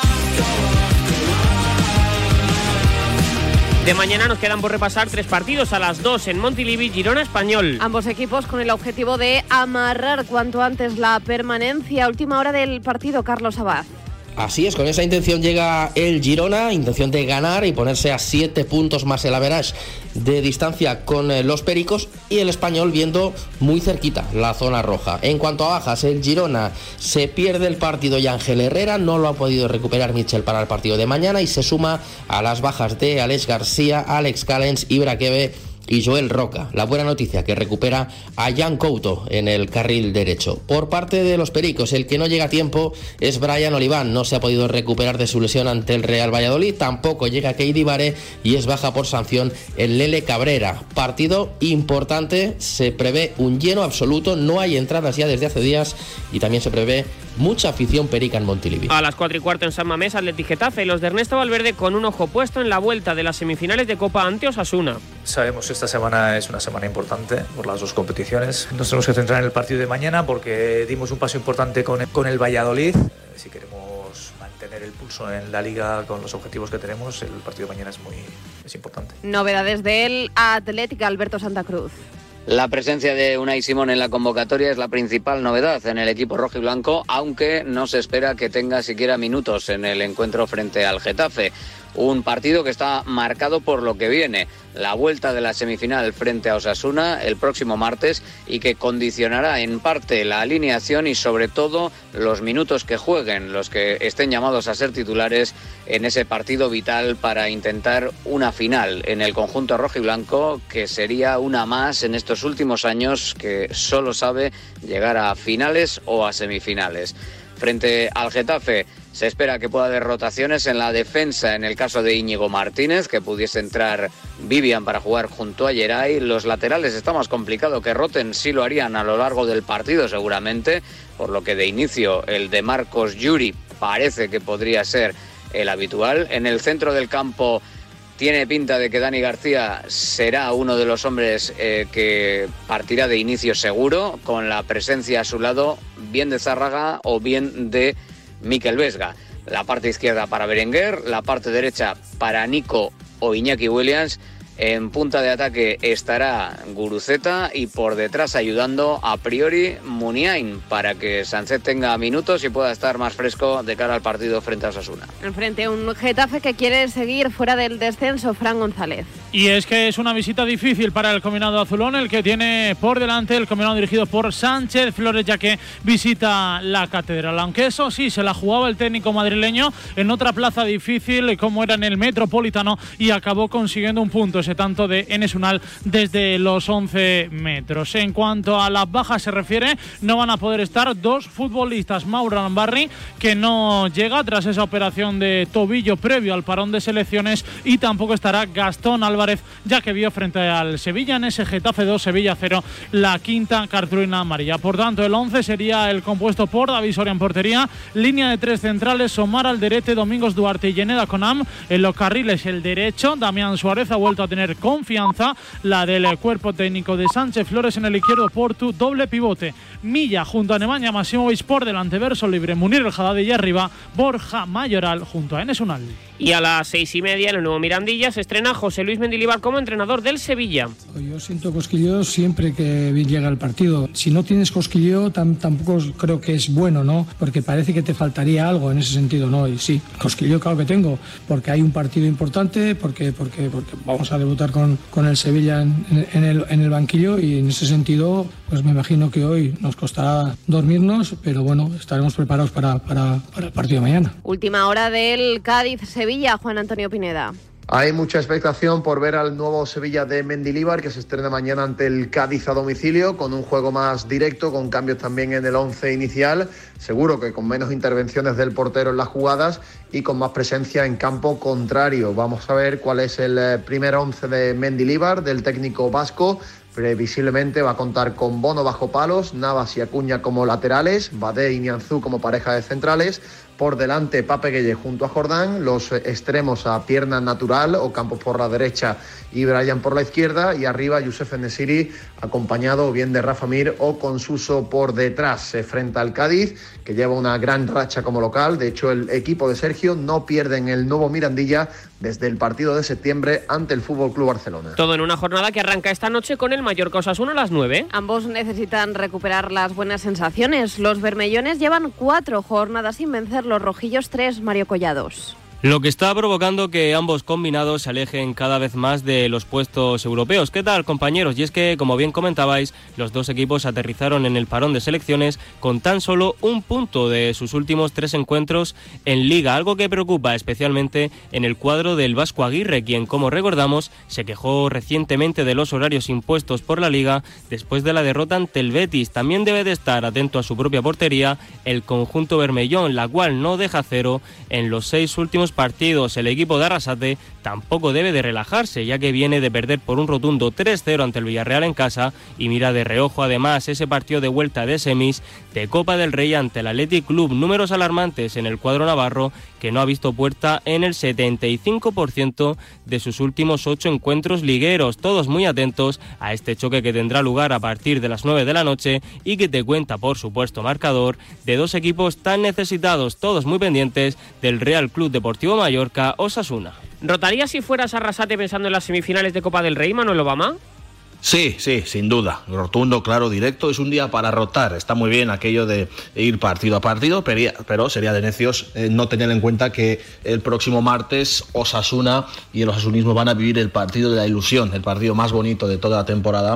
[SPEAKER 4] De mañana nos quedan por repasar tres partidos. A las dos en Montilivi, Girona Español.
[SPEAKER 13] Ambos equipos con el objetivo de amarrar cuanto antes la permanencia. Última hora del partido, Carlos Abad.
[SPEAKER 24] Así es, con esa intención llega el Girona, intención de ganar y ponerse a siete puntos más el average de distancia con los Pericos, y el Español viendo muy cerquita la zona roja. En cuanto a bajas, el Girona se pierde el partido y Ángel Herrera no lo ha podido recuperar Michel para el partido de mañana y se suma a las bajas de Alex García, Alex Callens, Ibra Kebe y Joel Roca. La buena noticia que recupera a Jan Couto en el carril derecho. Por parte de los Pericos, el que no llega a tiempo es Brian Oliván. No se ha podido recuperar de su lesión ante el Real Valladolid. Tampoco llega Keidi Bare y es baja por sanción el Lele Cabrera. Partido importante, se prevé un lleno absoluto, no hay entradas ya desde hace días y también se prevé mucha afición perica en Montilivi.
[SPEAKER 4] A las cuatro y cuarto en San Mamés, Athletic Getafe. Los de Ernesto Valverde con un ojo puesto en la vuelta de las semifinales de Copa ante Osasuna.
[SPEAKER 25] Sabemos que esta semana es una semana importante por las dos competiciones. Nos tenemos que centrar en el partido de mañana porque dimos un paso importante con el, con el Valladolid. Si queremos mantener el pulso en la Liga con los objetivos que tenemos, el partido de mañana es muy es importante.
[SPEAKER 13] Novedades del Athletic, Alberto Santa Cruz.
[SPEAKER 26] La presencia de Unai Simón en la convocatoria es la principal novedad en el equipo rojo y blanco, aunque no se espera que tenga siquiera minutos en el encuentro frente al Getafe. Un partido que está marcado por lo que viene, la vuelta de la semifinal frente a Osasuna el próximo martes y que condicionará en parte la alineación y sobre todo los minutos que jueguen los que estén llamados a ser titulares en ese partido vital para intentar una final en el conjunto rojo y blanco, que sería una más en estos últimos años que solo sabe llegar a finales o a semifinales. Frente al Getafe, Se espera que pueda haber rotaciones en la defensa en el caso de Íñigo Martínez, que pudiese entrar Vivian para jugar junto a Geray. Los laterales está más complicado que roten, sí lo harían a lo largo del partido seguramente, por lo que de inicio el de Marcos Yuri parece que podría ser el habitual. En el centro del campo tiene pinta de que Dani García será uno de los hombres eh, que partirá de inicio seguro, con la presencia a su lado bien de Zárraga o bien de Mikel Vesga. La parte izquierda para Berenguer, la parte derecha para Nico o Iñaki Williams. En punta de ataque estará Guruceta y por detrás ayudando a priori Muniain para que Sánchez tenga minutos y pueda estar más fresco de cara al partido frente a Osasuna.
[SPEAKER 13] Enfrente un Getafe que quiere seguir fuera del descenso, Fran González.
[SPEAKER 3] Y es que es una visita difícil para el combinado azulón, el que tiene por delante el combinado dirigido por Sánchez Flores, ya que visita la Catedral. Aunque eso sí, se la jugaba el técnico madrileño en otra plaza difícil como era en el Metropolitano y acabó consiguiendo un punto, ese tanto de Enes Unal desde los once metros. En cuanto a las bajas se refiere, no van a poder estar dos futbolistas, Mauro Lambarri, que no llega tras esa operación de tobillo previo al parón de selecciones, y tampoco estará Gastón Álvarez, ya que vio frente al Sevilla en ese Getafe dos, Sevilla cero, la quinta cartulina amarilla. Por tanto, el once sería el compuesto por David Soria en portería, línea de tres centrales, Omar Alderete, Domingos Duarte y Yeneda Conam. En los carriles, el derecho, Damián Suárez ha vuelto a tener confianza, la del cuerpo técnico de Sánchez Flores. En el izquierdo, Portu, doble pivote, Milla junto a Nemanja Maximovic, por delante verso libre Munir El Haddadi, y arriba Borja Mayoral junto a Enes Unal.
[SPEAKER 4] Y a las seis y media en el nuevo Mirandilla se estrena José Luis Mendilibar como entrenador del Sevilla.
[SPEAKER 6] Yo siento cosquilleo siempre que llega el partido. Si no tienes cosquilleo tam, tampoco creo que es bueno, ¿no? Porque parece que te faltaría algo en ese sentido, ¿no? Y sí, cosquilleo claro que tengo, porque hay un partido importante, porque, porque, porque vamos a debutar con, con el Sevilla en, en, el, en el banquillo, y en ese sentido pues me imagino que hoy nos costará dormirnos, pero bueno, estaremos preparados para, para, para el partido de mañana.
[SPEAKER 13] Última hora del Cádiz-Sevilla, Juan Antonio Pineda.
[SPEAKER 8] Hay mucha expectación por ver al nuevo Sevilla de Mendilibar, que se estrena mañana ante el Cádiz a domicilio, con un juego más directo, con cambios también en el once inicial, seguro que con menos intervenciones del portero en las jugadas y con más presencia en campo contrario. Vamos a ver cuál es el primer once de Mendilibar, del técnico vasco. Previsiblemente va a contar con Bono bajo palos, Navas y Acuña como laterales, Badé y Nianzú como pareja de centrales. Por delante, Pape Gueye junto a Jordán, los extremos a pierna natural, Ocampos por la derecha y Bryan por la izquierda, y arriba Youssef En-Nesyri acompañado bien de Rafa Mir o con Suso por detrás. Se enfrenta al Cádiz, que lleva una gran racha como local. De hecho, el equipo de Sergio no pierde en el nuevo Mirandilla desde el partido de septiembre ante el F C Barcelona.
[SPEAKER 4] Todo en una jornada que arranca esta noche con el Mallorca Osasuna a las nueve.
[SPEAKER 13] Ambos necesitan recuperar las buenas sensaciones. Los bermellones llevan cuatro jornadas sin vencer, los rojillos tres. Mario Collados.
[SPEAKER 9] Lo que está provocando que ambos combinados se alejen cada vez más de los puestos europeos. ¿Qué tal, compañeros? Y es que, como bien comentabais, los dos equipos aterrizaron en el parón de selecciones con tan solo un punto de sus últimos tres encuentros en Liga, algo que preocupa especialmente en el cuadro del Vasco Aguirre, quien, como recordamos, se quejó recientemente de los horarios impuestos por la Liga después de la derrota ante el Betis. También debe de estar atento a su propia portería el conjunto bermellón, la cual no deja cero en los seis últimos partidos. El equipo de Arrasate tampoco debe de relajarse, ya que viene de perder por un rotundo tres cero ante el Villarreal en casa y mira de reojo además ese partido de vuelta de semis de Copa del Rey ante el Athletic Club. Números alarmantes en el cuadro navarro, que no ha visto puerta en el setenta y cinco por ciento de sus últimos ocho encuentros ligueros. Todos muy atentos a este choque que tendrá lugar a partir de las nueve de la noche y que te cuenta, por supuesto, marcador de dos equipos tan necesitados, todos muy pendientes del Real Club Deportivo Mallorca Osasuna.
[SPEAKER 4] ¿Rotaría si fueras Arrasate pensando en las semifinales de Copa del Rey, Manuel Obama?
[SPEAKER 10] Sí, sí, sin duda. Rotundo, claro, directo. Es un día para rotar. Está muy bien aquello de ir partido a partido, pero sería de necios eh, no tener en cuenta que el próximo martes Osasuna y el osasunismo van a vivir el partido de la ilusión, el partido más bonito de toda la temporada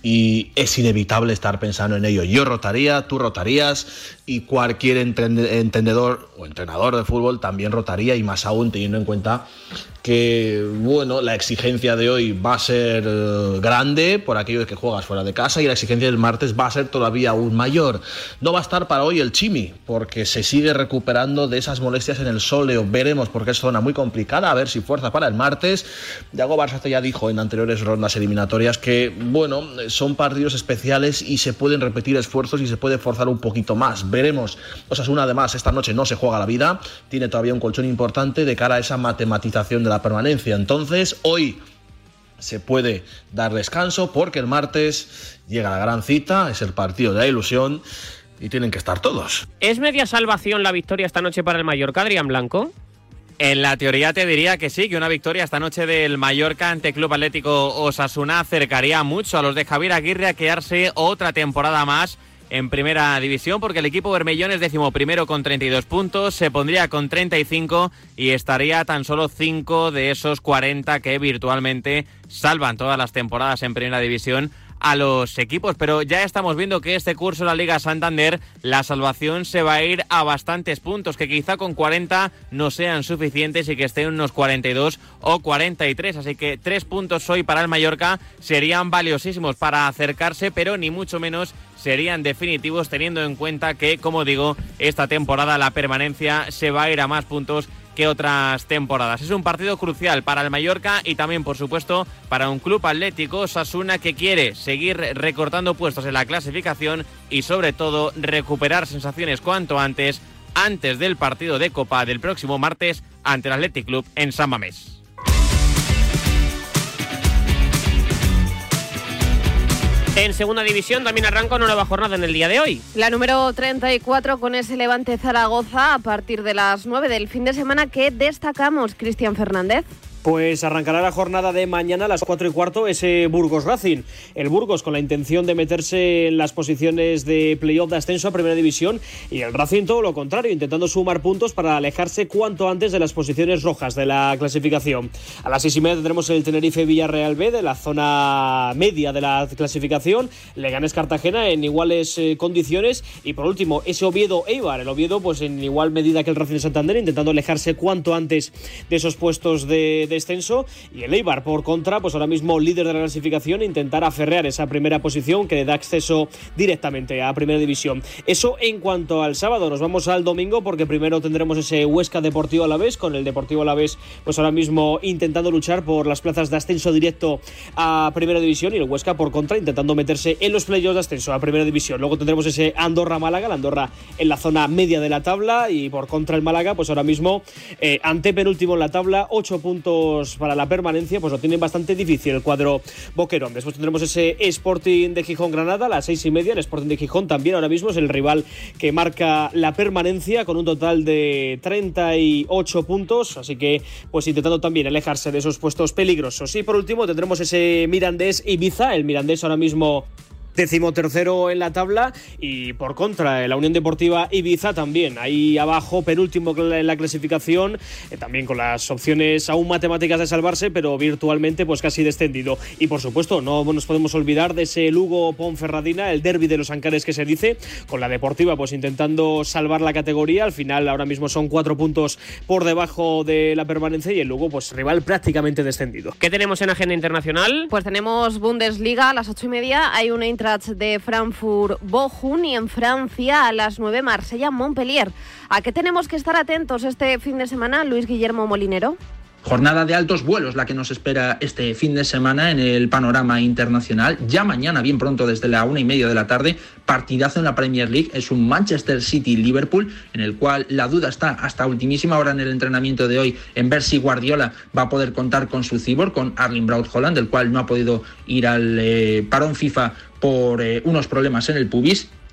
[SPEAKER 10] y es inevitable estar pensando en ello. Yo rotaría, tú rotarías y cualquier entendedor o entrenador de fútbol también rotaría, y más aún teniendo en cuenta que, bueno, la exigencia de hoy va a ser grande por aquello de que juegas fuera de casa, y la exigencia del martes va a ser todavía aún mayor. No va a estar para hoy el Chimi, porque se sigue recuperando de esas molestias en el sóleo. Veremos, porque es zona muy complicada, a ver si fuerza para el martes. Yago Barça ya dijo en anteriores rondas eliminatorias que, bueno, son partidos especiales y se pueden repetir esfuerzos y se puede forzar un poquito más. Veremos. Osasuna, además, esta noche no se juega la vida, tiene todavía un colchón importante de cara a esa matematización de la permanencia. Entonces, hoy se puede dar descanso porque el martes llega la gran cita, es el partido de la ilusión y tienen que estar todos.
[SPEAKER 4] ¿Es media salvación la victoria esta noche para el Mallorca, Adrián Blanco?
[SPEAKER 2] En la teoría te diría que sí, que una victoria esta noche del Mallorca ante Club Atlético Osasuna acercaría mucho a los de Javier Aguirre a quedarse otra temporada más en primera división, porque el equipo bermellón es decimoprimero con treinta y dos puntos, se pondría con treinta y cinco y estaría tan solo cinco de esos cuarenta que virtualmente salvan todas las temporadas en primera división a los equipos. Pero ya estamos viendo que este curso en la Liga Santander la salvación se va a ir a bastantes puntos, que quizá con cuarenta no sean suficientes y que estén unos cuarenta y dos o cuarenta y tres, así que tres puntos hoy para el Mallorca serían valiosísimos para acercarse, pero ni mucho menos serían definitivos, teniendo en cuenta que, como digo, esta temporada la permanencia se va a ir a más puntos que otras temporadas. Es un partido crucial para el Mallorca y también, por supuesto, para un Club Atlético Osasuna que quiere seguir recortando puestos en la clasificación y, sobre todo, recuperar sensaciones cuanto antes, antes del partido de Copa del próximo martes ante el Athletic Club en San Mamés.
[SPEAKER 4] En segunda división también arranca una nueva jornada en el día de hoy.
[SPEAKER 13] La número treinta y cuatro con ese Levante Zaragoza a partir de las nueve del fin de semana que destacamos, Cristian Fernández.
[SPEAKER 21] Pues arrancará la jornada de mañana a las cuatro y cuarto ese Burgos Racing. El Burgos con la intención de meterse en las posiciones de playoff de ascenso a Primera División, y el Racing todo lo contrario, intentando sumar puntos para alejarse cuanto antes de las posiciones rojas de la clasificación. A las seis y media tendremos el Tenerife Villarreal B de la zona media de la clasificación, Leganés Cartagena en iguales eh, condiciones, y por último ese Oviedo Eibar. El Oviedo pues en igual medida que el Racing de Santander, intentando alejarse cuanto antes de esos puestos de descenso, y el Eibar por contra pues ahora mismo líder de la clasificación, intentar aferrear esa primera posición que le da acceso directamente a Primera División. Eso en cuanto al sábado. Nos vamos al domingo, porque primero tendremos ese Huesca Deportivo Alavés, con el Deportivo Alavés pues ahora mismo intentando luchar por las plazas de ascenso directo a Primera División, y el Huesca por contra intentando meterse en los playoffs de ascenso a Primera División. Luego tendremos ese Andorra Málaga, la Andorra en la zona media de la tabla, y por contra el Málaga pues ahora mismo eh, antepenúltimo en la tabla, ocho puntos para la permanencia, pues lo tienen bastante difícil el cuadro boquerón. Después tendremos ese Sporting de Gijón Granada a las seis y media. El Sporting de Gijón también ahora mismo es el rival que marca la permanencia con un total de treinta y ocho puntos, así que pues intentando también alejarse de esos puestos peligrosos. Y por último tendremos ese Mirandés Ibiza, el Mirandés ahora mismo decimotercero en la tabla, y por contra la Unión Deportiva Ibiza también ahí abajo, penúltimo en la clasificación, eh, también con las opciones aún matemáticas de salvarse, pero virtualmente pues casi descendido. Y por supuesto no nos podemos olvidar de ese Lugo Ponferradina, el derbi de los Ancares que se dice, con la Deportiva pues intentando salvar la categoría. Al final ahora mismo son cuatro puntos por debajo de la permanencia, y el Lugo pues rival prácticamente descendido.
[SPEAKER 4] ¿Qué tenemos en agenda internacional?
[SPEAKER 13] Pues tenemos Bundesliga a las ocho y media, hay una de Frankfurt Bochum, y en Francia a las nueve Marsella Montpellier. ¿A qué tenemos que estar atentos este fin de semana, Luis Guillermo Molinero?
[SPEAKER 11] Jornada de altos vuelos la que nos espera este fin de semana en el panorama internacional. Ya mañana, bien pronto, desde la una y media de la tarde, partidazo en la Premier League. Es un Manchester City-Liverpool, en el cual la duda está hasta ultimísima hora en el entrenamiento de hoy en ver si Guardiola va a poder contar con su cibor, con Erling Braut Haaland, del cual no ha podido ir al eh, parón FIFA por eh, unos problemas en el pubis.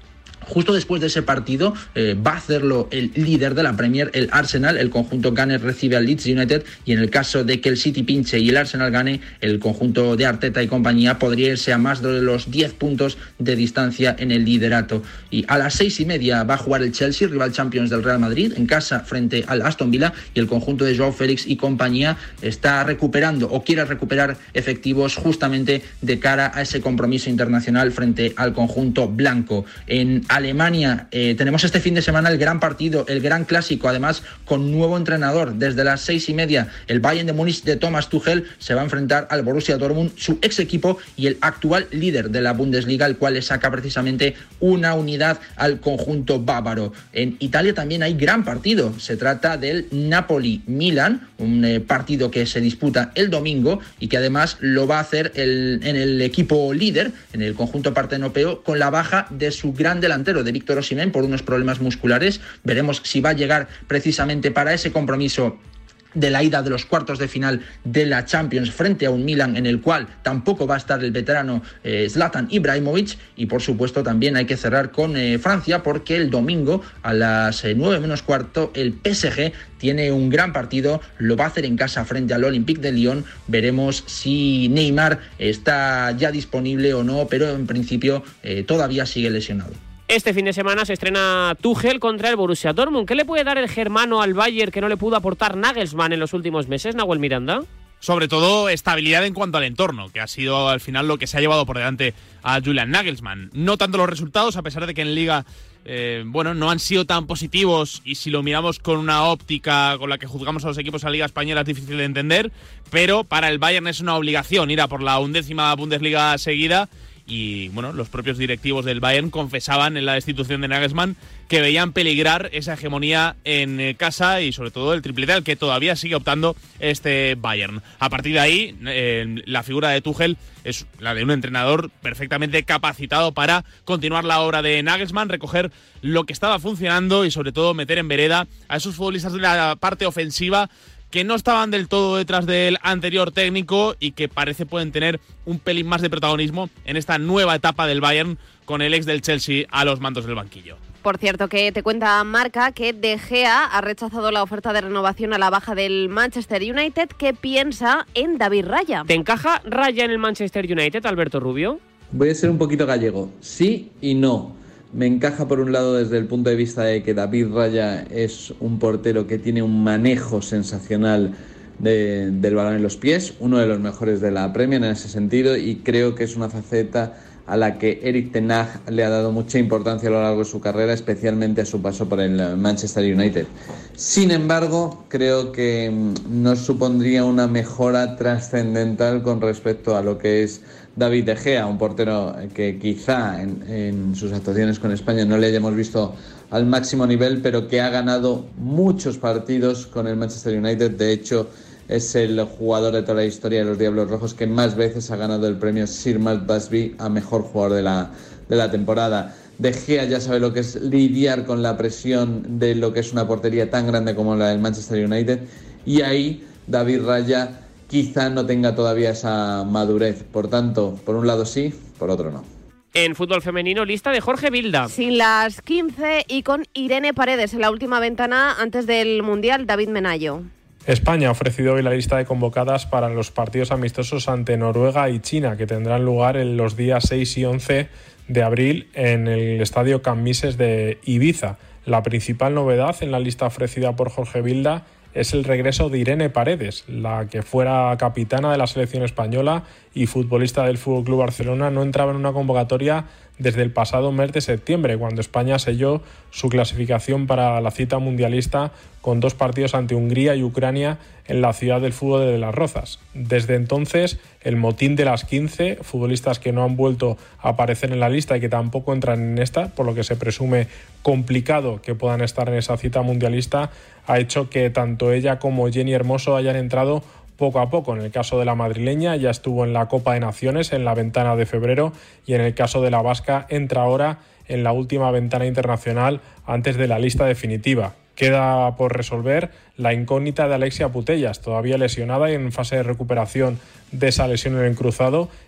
[SPEAKER 11] Justo después de ese partido eh, va a hacerlo el líder de la Premier, el Arsenal. El conjunto Gunner recibe al Leeds United y en el caso de que el City pinche y el Arsenal gane, el conjunto de Arteta y compañía podría irse a más de los diez puntos de distancia en el liderato. Y a las seis y media va a jugar el Chelsea, rival Champions del Real Madrid, en casa frente al Aston Villa, y el conjunto de Joao Félix y compañía está recuperando o quiere recuperar efectivos justamente de cara a ese compromiso internacional frente al conjunto blanco. En Alemania eh, tenemos este fin de semana el gran partido, el gran clásico, además con nuevo entrenador. Desde las seis y media el Bayern de Múnich de Thomas Tuchel se va a enfrentar al Borussia Dortmund, su ex equipo y el actual líder de la Bundesliga, el cual le saca precisamente una unidad al conjunto bávaro. En Italia también hay gran partido, se trata del Napoli-Milan, un eh, partido que se disputa el domingo y que además lo va a hacer el, en el equipo líder, en el conjunto partenopeo, con la baja de su gran delantero, de Víctor Osimhen, por unos problemas musculares. Veremos si va a llegar precisamente para ese compromiso de la ida de los cuartos de final de la Champions frente a un Milan en el cual tampoco va a estar el veterano eh, Zlatan Ibrahimovic. Y por supuesto también hay que cerrar con eh, Francia, porque el domingo a las eh, nueve menos cuarto el P S G tiene un gran partido, lo va a hacer en casa frente al Olympique de Lyon. Veremos si Neymar está ya disponible o no, pero en principio eh, todavía sigue lesionado.
[SPEAKER 4] Este fin de semana se estrena Tuchel contra el Borussia Dortmund. ¿Qué le puede dar el germano al Bayern que no le pudo aportar Nagelsmann en los últimos meses, Nahuel Miranda?
[SPEAKER 12] Sobre todo estabilidad en cuanto al entorno, que ha sido al final lo que se ha llevado por delante a Julian Nagelsmann. No tanto los resultados, a pesar de que en Liga eh, bueno, no han sido tan positivos, y si lo miramos con una óptica con la que juzgamos a los equipos de la Liga Española es difícil de entender, pero para el Bayern es una obligación ir a por la undécima Bundesliga seguida. Y bueno, los propios directivos del Bayern confesaban en la destitución de Nagelsmann que veían peligrar esa hegemonía en casa y sobre todo el triplete al que todavía sigue optando este Bayern. A partir de ahí, eh, la figura de Tuchel es la de un entrenador perfectamente capacitado para continuar la obra de Nagelsmann, recoger lo que estaba funcionando y sobre todo meter en vereda a esos futbolistas de la parte ofensiva que no estaban del todo detrás del anterior técnico y que parece pueden tener un pelín más de protagonismo en esta nueva etapa del Bayern con el ex del Chelsea a los mandos del banquillo.
[SPEAKER 13] Por cierto, que te cuenta Marca que De Gea ha rechazado la oferta de renovación a la baja del Manchester United, que piensa en David Raya.
[SPEAKER 4] ¿Te encaja Raya en el Manchester United, Alberto Rubio?
[SPEAKER 14] Voy a ser un poquito gallego. Sí y no. Me encaja por un lado desde el punto de vista de que David Raya es un portero que tiene un manejo sensacional de, del balón en los pies, uno de los mejores de la Premier en ese sentido, y creo que es una faceta a la que Erik ten Hag le ha dado mucha importancia a lo largo de su carrera, especialmente a su paso por el Manchester United. Sin embargo, creo que nos supondría una mejora trascendental con respecto a lo que es David De Gea, un portero que quizá en, en sus actuaciones con España no le hayamos visto al máximo nivel, pero que ha ganado muchos partidos con el Manchester United. De hecho, es el jugador de toda la historia de los Diablos Rojos que más veces ha ganado el premio Sir Matt Busby a mejor jugador de la, de la temporada. De Gea ya sabe lo que es lidiar con la presión de lo que es una portería tan grande como la del Manchester United, y ahí David Raya quizá no tenga todavía esa madurez. Por tanto, por un lado sí, por otro no.
[SPEAKER 4] En fútbol femenino, lista de Jorge Vilda.
[SPEAKER 13] Sin las quince y con Irene Paredes en la última ventana antes del Mundial, David Menayo.
[SPEAKER 15] España ha ofrecido hoy la lista de convocadas para los partidos amistosos ante Noruega y China, que tendrán lugar en los días seis y once de abril en el Estadio Cambises de Ibiza. La principal novedad en la lista ofrecida por Jorge Vilda es el regreso de Irene Paredes, la que fuera capitana de la selección española y futbolista del F C Barcelona. No entraba en una convocatoria desde el pasado mes de septiembre, cuando España selló su clasificación para la cita mundialista con dos partidos ante Hungría y Ucrania en la ciudad del fútbol de Las Rozas. Desde entonces, el motín de las quince, futbolistas que no han vuelto a aparecer en la lista y que tampoco entran en esta, por lo que se presume complicado que puedan estar en esa cita mundialista, ha hecho que tanto ella como Jenny Hermoso hayan entrado poco a poco. En el caso de la madrileña ya estuvo en la Copa de Naciones en la ventana de febrero, y en el caso de la vasca entra ahora en la última ventana internacional antes de la lista definitiva. Queda por resolver la incógnita de Alexia Putellas, todavía lesionada y en fase de recuperación de esa lesión en el cruzado,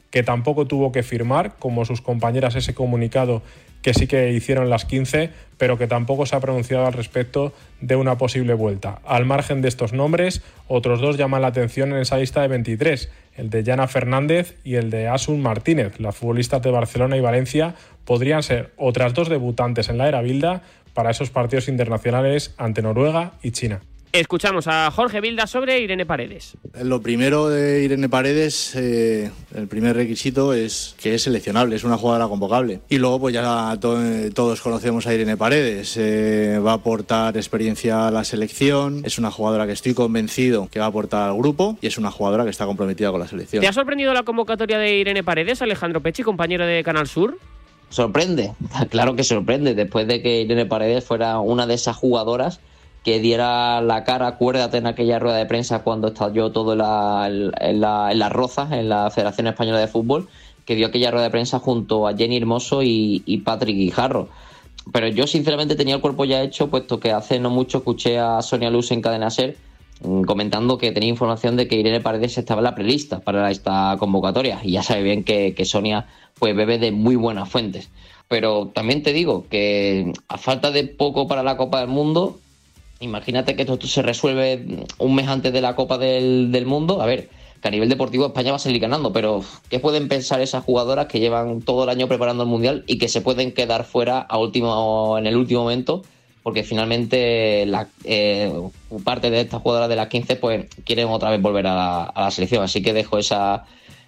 [SPEAKER 15] que tampoco tuvo que firmar, como sus compañeras, ese comunicado que sí que hicieron las quince, pero que tampoco se ha pronunciado al respecto de una posible vuelta. Al margen de estos nombres, otros dos llaman la atención en esa lista de veintitrés, el de Yana Fernández y el de Asun Martínez. Las futbolistas de Barcelona y Valencia podrían ser otras dos debutantes en la era Bilda para esos partidos internacionales ante Noruega y China.
[SPEAKER 4] Escuchamos a Jorge Vilda sobre Irene Paredes.
[SPEAKER 16] Lo primero de Irene Paredes, eh, el primer requisito es que es seleccionable, es una jugadora convocable. Y luego pues ya to todos conocemos a Irene Paredes, eh, va a aportar experiencia a la selección, es una jugadora que estoy convencido que va a aportar al grupo y es una jugadora que está comprometida con la selección.
[SPEAKER 4] ¿Te ha sorprendido la convocatoria de Irene Paredes, Alejandro Pecci, compañero de Canal Sur?
[SPEAKER 17] Sorprende, claro que sorprende, después de que Irene Paredes fuera una de esas jugadoras que diera la cara, acuérdate en aquella rueda de prensa cuando estalló todo en, la, en, la, en las rozas, en la Federación Española de Fútbol, que dio aquella rueda de prensa junto a Jenny Hermoso y, y Patrick Guijarro. Pero yo sinceramente tenía el cuerpo ya hecho, puesto que hace no mucho escuché a Sonia Luz en Cadena Ser comentando que tenía información de que Irene Paredes estaba en la prelista para esta convocatoria, y ya sabe bien que, que Sonia pues bebe de muy buenas fuentes. Pero también te digo que a falta de poco para la Copa del Mundo, imagínate que esto se resuelve un mes antes de la Copa del, del Mundo. A ver, que a nivel deportivo España va a seguir ganando, pero ¿qué pueden pensar esas jugadoras que llevan todo el año preparando el Mundial y que se pueden quedar fuera a último, en el último momento? Porque finalmente la, eh, parte de estas jugadoras de las quince pues quieren otra vez volver a la, a la selección. Así que dejo esa,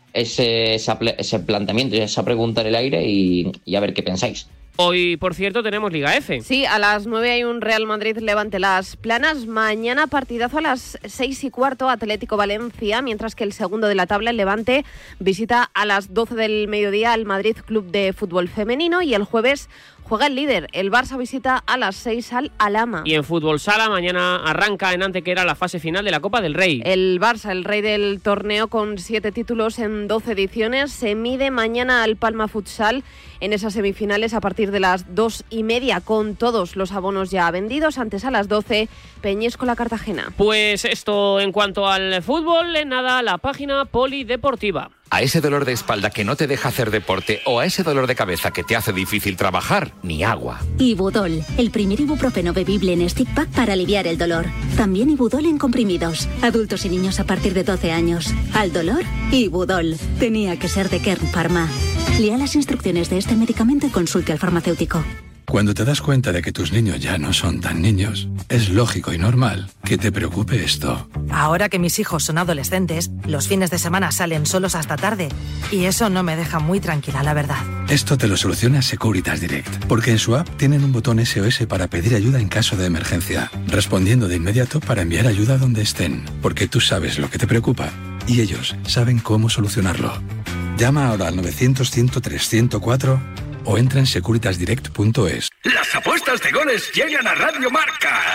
[SPEAKER 17] ese, esa, ese planteamiento y esa pregunta en el aire y, y a ver qué pensáis.
[SPEAKER 4] Hoy, por cierto, tenemos Liga F.
[SPEAKER 13] Sí, a las nueve hay un Real Madrid Levante Las Planas. Mañana partidazo a las seis y cuarto, Atlético Valencia, mientras que el segundo de la tabla, el Levante, visita a las doce del mediodía al Madrid Club de Fútbol Femenino, y el jueves juega el líder. El Barça visita a las seis al Alhama.
[SPEAKER 4] Y en fútbol sala, mañana arranca en Antequera la fase final de la Copa del Rey.
[SPEAKER 13] El Barça, el rey del torneo con siete títulos en doce ediciones, se mide mañana al Palma Futsal en esas semifinales a partir de las dos y media, con todos los abonos ya vendidos. Antes a las doce, Peñíscola Cartagena.
[SPEAKER 4] Pues esto en cuanto al fútbol, en nada, la página polideportiva.
[SPEAKER 18] A ese dolor de espalda que no te deja hacer deporte o a ese dolor de cabeza que te hace difícil trabajar, ni agua.
[SPEAKER 19] Ibudol, el primer ibuprofeno bebible en stick pack para aliviar el dolor. También Ibudol en comprimidos. Adultos y niños a partir de doce años. Al dolor, Ibudol. Tenía que ser de Kern Pharma. Lea las instrucciones de este medicamento y consulte al farmacéutico.
[SPEAKER 20] Cuando te das cuenta de que tus niños ya no son tan niños, es lógico y normal que te preocupe esto.
[SPEAKER 22] Ahora que mis hijos son adolescentes, los fines de semana salen solos hasta tarde y eso no me deja muy tranquila, la verdad.
[SPEAKER 20] Esto te lo soluciona Securitas Direct, porque en su app tienen un botón S O S para pedir ayuda en caso de emergencia, respondiendo de inmediato para enviar ayuda donde estén, porque tú sabes lo que te preocupa y ellos saben cómo solucionarlo. Llama ahora al novecientos, ciento tres, ciento cuatro o entra en securitas direct punto es.
[SPEAKER 27] Las apuestas de goles llegan a Radio Marca.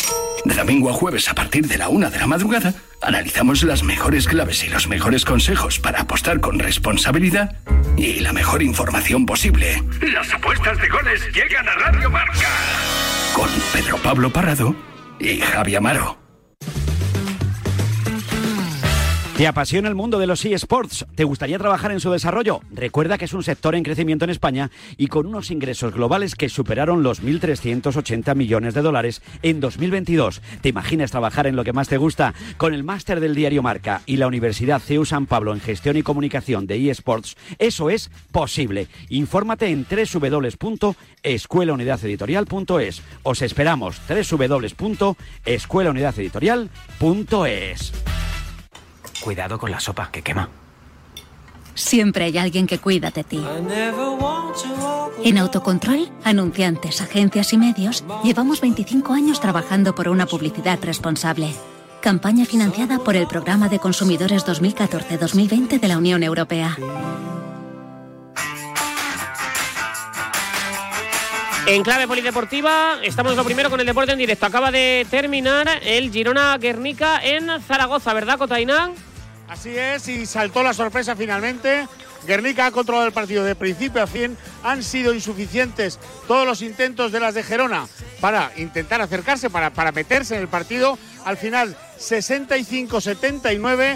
[SPEAKER 27] De domingo a jueves a partir de la una de la madrugada, analizamos las mejores claves y los mejores consejos para apostar con responsabilidad y la mejor información posible. Las apuestas de goles llegan a Radio Marca. Con Pedro Pablo Parrado y Javi Amaro.
[SPEAKER 28] ¿Te apasiona el mundo de los eSports? ¿Te gustaría trabajar en su desarrollo? Recuerda que es un sector en crecimiento en España y con unos ingresos globales que superaron los mil trescientos ochenta millones de dólares en dos mil veintidós. ¿Te imaginas trabajar en lo que más te gusta? Con el máster del diario Marca y la Universidad C E U San Pablo en Gestión y Comunicación de eSports, eso es posible. Infórmate en doble u doble u doble u punto escuela unidad editorial punto es. Os esperamos, doble u doble u doble u punto escuela unidad editorial punto es.
[SPEAKER 29] Cuidado con la sopa, que quema.
[SPEAKER 19] Siempre hay alguien que cuida de ti. En Autocontrol, anunciantes, agencias y medios, llevamos veinticinco años trabajando por una publicidad responsable. Campaña financiada por el Programa de Consumidores dos mil catorce dos mil veinte de la Unión Europea.
[SPEAKER 4] En clave polideportiva, estamos lo primero con el deporte en directo. Acaba de terminar el Girona-Guernica en Zaragoza, ¿verdad, Cotainán?
[SPEAKER 30] Así es, y saltó la sorpresa finalmente. Guernica ha controlado el partido de principio a fin. Han sido insuficientes todos los intentos de las de Gerona para intentar acercarse, para, para meterse en el partido. Al final, sesenta y cinco setenta y nueve,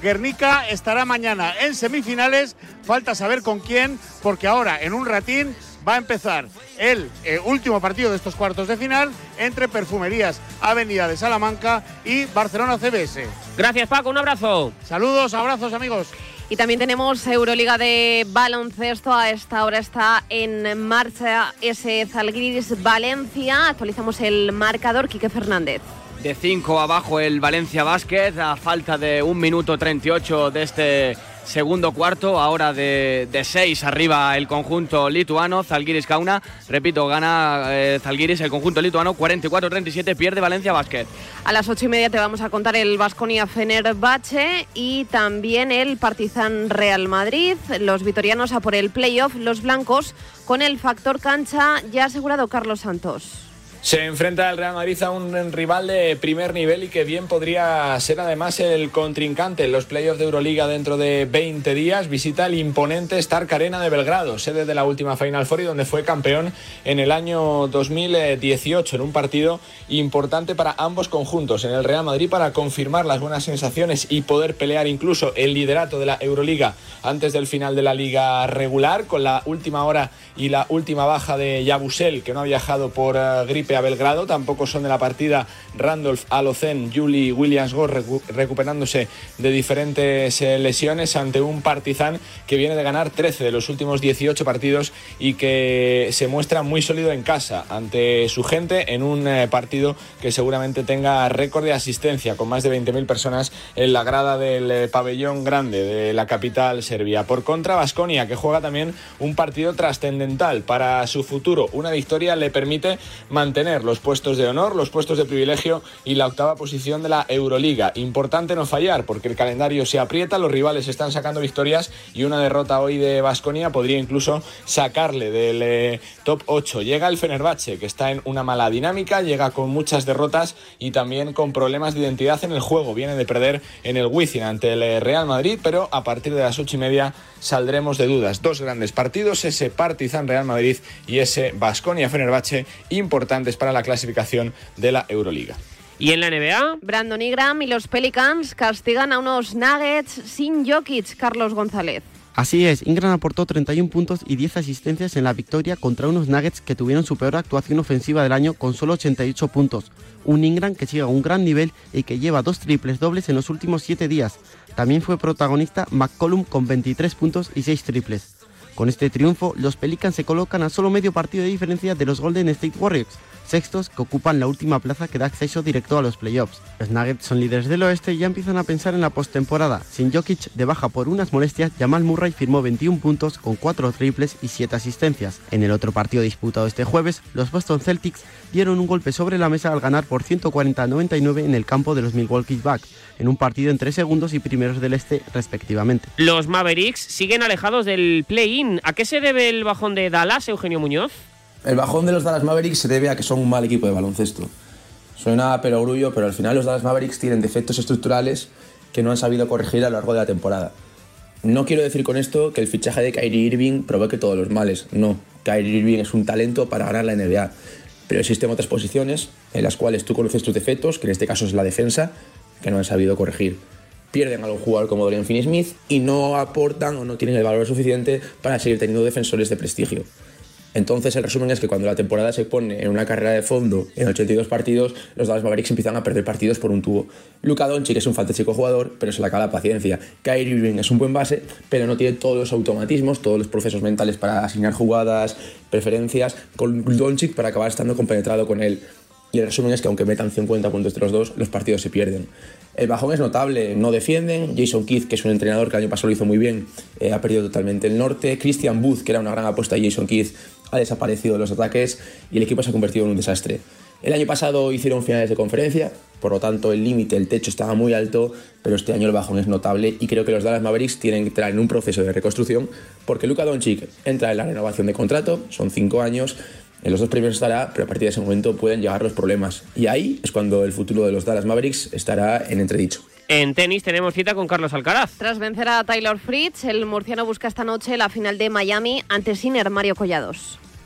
[SPEAKER 30] Guernica estará mañana en semifinales, falta saber con quién, porque ahora en un ratín va a empezar el eh, último partido de estos cuartos de final entre Perfumerías Avenida de Salamanca y Barcelona C B S.
[SPEAKER 4] Gracias, Paco, un abrazo.
[SPEAKER 30] Saludos, abrazos, amigos.
[SPEAKER 13] Y también tenemos Euroliga de baloncesto. A esta hora está en marcha ese Zalgiris Valencia. Actualizamos el marcador. Quique Fernández.
[SPEAKER 1] De cinco abajo el Valencia Basket, a falta de un minuto treinta y ocho de este segundo cuarto. Ahora de, de seis arriba el conjunto lituano, Zalgiris Kauna. Repito, gana eh, Zalgiris, el conjunto lituano, cuarenta y cuatro treinta y siete, pierde Valencia Basket.
[SPEAKER 13] A las ocho y media te vamos a contar el Baskonia Fenerbahce y también el Partizan Real Madrid. Los vitorianos a por el playoff, los blancos con el factor cancha ya asegurado. Carlos Santos.
[SPEAKER 3] Se enfrenta el Real Madrid a un rival de primer nivel y que bien podría ser además el contrincante en los playoffs de Euroliga dentro de veinte días. Visita el imponente Stark Arena de Belgrado, sede de la última Final Four y donde fue campeón en el año dos mil dieciocho, en un partido importante para ambos conjuntos. En el Real Madrid para confirmar las buenas sensaciones y poder pelear incluso el liderato de la Euroliga antes del final de la liga regular, con la última hora y la última baja de Yabusel, que no ha viajado por uh, gripe a Belgrado. Tampoco son de la partida Randolph Alocen, Julie Williams-Goss, recu- recuperándose de diferentes eh, lesiones ante un Partizan que viene de ganar trece de los últimos dieciocho partidos y que se muestra muy sólido en casa ante su gente en un eh, partido que seguramente tenga récord de asistencia, con más de veinte mil personas en la grada del eh, pabellón grande de la capital serbia. Por contra, Baskonia, que juega también un partido trascendental para su futuro. Una victoria le permite mantener los puestos de honor, los puestos de privilegio y la octava posición de la Euroliga. Importante no fallar, porque el calendario se aprieta, los rivales están sacando victorias y una derrota hoy de Baskonia podría incluso sacarle del eh, top ocho. Llega el Fenerbahce, que está en una mala dinámica, llega con muchas derrotas y también con problemas de identidad en el juego. Viene de perder en el Wizzing ante el Real Madrid, pero a partir de las ocho y media saldremos de dudas. Dos grandes partidos, ese Partizan Real Madrid y ese Baskonia Fenerbahce, importantes para la clasificación de la Euroliga.
[SPEAKER 4] ¿Y en la N B A?
[SPEAKER 13] Brandon Ingram y los Pelicans castigan a unos Nuggets sin Jokic. Carlos González.
[SPEAKER 5] Así es, Ingram aportó treinta y un puntos y diez asistencias en la victoria contra unos Nuggets que tuvieron su peor actuación ofensiva del año con solo ochenta y ocho puntos. Un Ingram que sigue a un gran nivel y que lleva dos triples dobles en los últimos siete días. También fue protagonista McCollum con veintitrés puntos y seis triples. Con este triunfo, los Pelicans se colocan a solo medio partido de diferencia de los Golden State Warriors, sextos que ocupan la última plaza que da acceso directo a los playoffs. Los Nuggets son líderes del oeste y ya empiezan a pensar en la postemporada. Sin Jokic de baja por unas molestias, Jamal Murray firmó veintiún puntos con cuatro triples y siete asistencias. En el otro partido disputado este jueves, los Boston Celtics dieron un golpe sobre la mesa al ganar por ciento cuarenta a noventa y nueve en el campo de los Milwaukee Bucks, en un partido entre segundos y primeros del este respectivamente.
[SPEAKER 4] Los Mavericks siguen alejados del play-in. ¿A qué se debe el bajón de Dallas, Eugenio Muñoz?
[SPEAKER 6] El bajón de los Dallas Mavericks se debe a que son un mal equipo de baloncesto. Suena a perogrullo, pero al final los Dallas Mavericks tienen defectos estructurales que no han sabido corregir a lo largo de la temporada. No quiero decir con esto que el fichaje de Kyrie Irving provoque todos los males. No, Kyrie Irving es un talento para ganar la N B A. Pero existen otras posiciones en las cuales tú conoces tus defectos, que en este caso es la defensa, que no han sabido corregir. Pierden a un jugador como Dorian Finney-Smith y no aportan o no tienen el valor suficiente para seguir teniendo defensores de prestigio. Entonces el resumen es que cuando la temporada se pone en una carrera de fondo en ochenta y dos partidos, los Dallas Mavericks empiezan a perder partidos por un tubo. Luka Doncic es un fantástico jugador, pero se le acaba la paciencia. Kyrie Irving es un buen base, pero no tiene todos los automatismos, todos los procesos mentales para asignar jugadas, preferencias, con Doncic para acabar estando compenetrado con él. Y el resumen es que aunque metan cincuenta puntos entre los dos, los partidos se pierden. El bajón es notable, no defienden. Jason Kidd, que es un entrenador que el año pasado lo hizo muy bien, eh, ha perdido totalmente el norte. Christian Booth, que era una gran apuesta de Jason Kidd, ha desaparecido de los ataques y el equipo se ha convertido en un desastre. El año pasado hicieron finales de conferencia, por lo tanto el límite, el techo estaba muy alto, pero este año el bajón es notable y creo que los Dallas Mavericks tienen que entrar en un proceso de reconstrucción porque Luka Doncic entra en la renovación de contrato, son cinco años, en los dos primeros estará, pero a partir de ese momento pueden llegar los problemas. Y ahí es cuando el futuro de los Dallas Mavericks estará en entredicho.
[SPEAKER 4] En tenis tenemos cita con Carlos Alcaraz.
[SPEAKER 13] Tras vencer a Taylor Fritz, el murciano busca esta noche la final de Miami ante Sinner Mario Collados.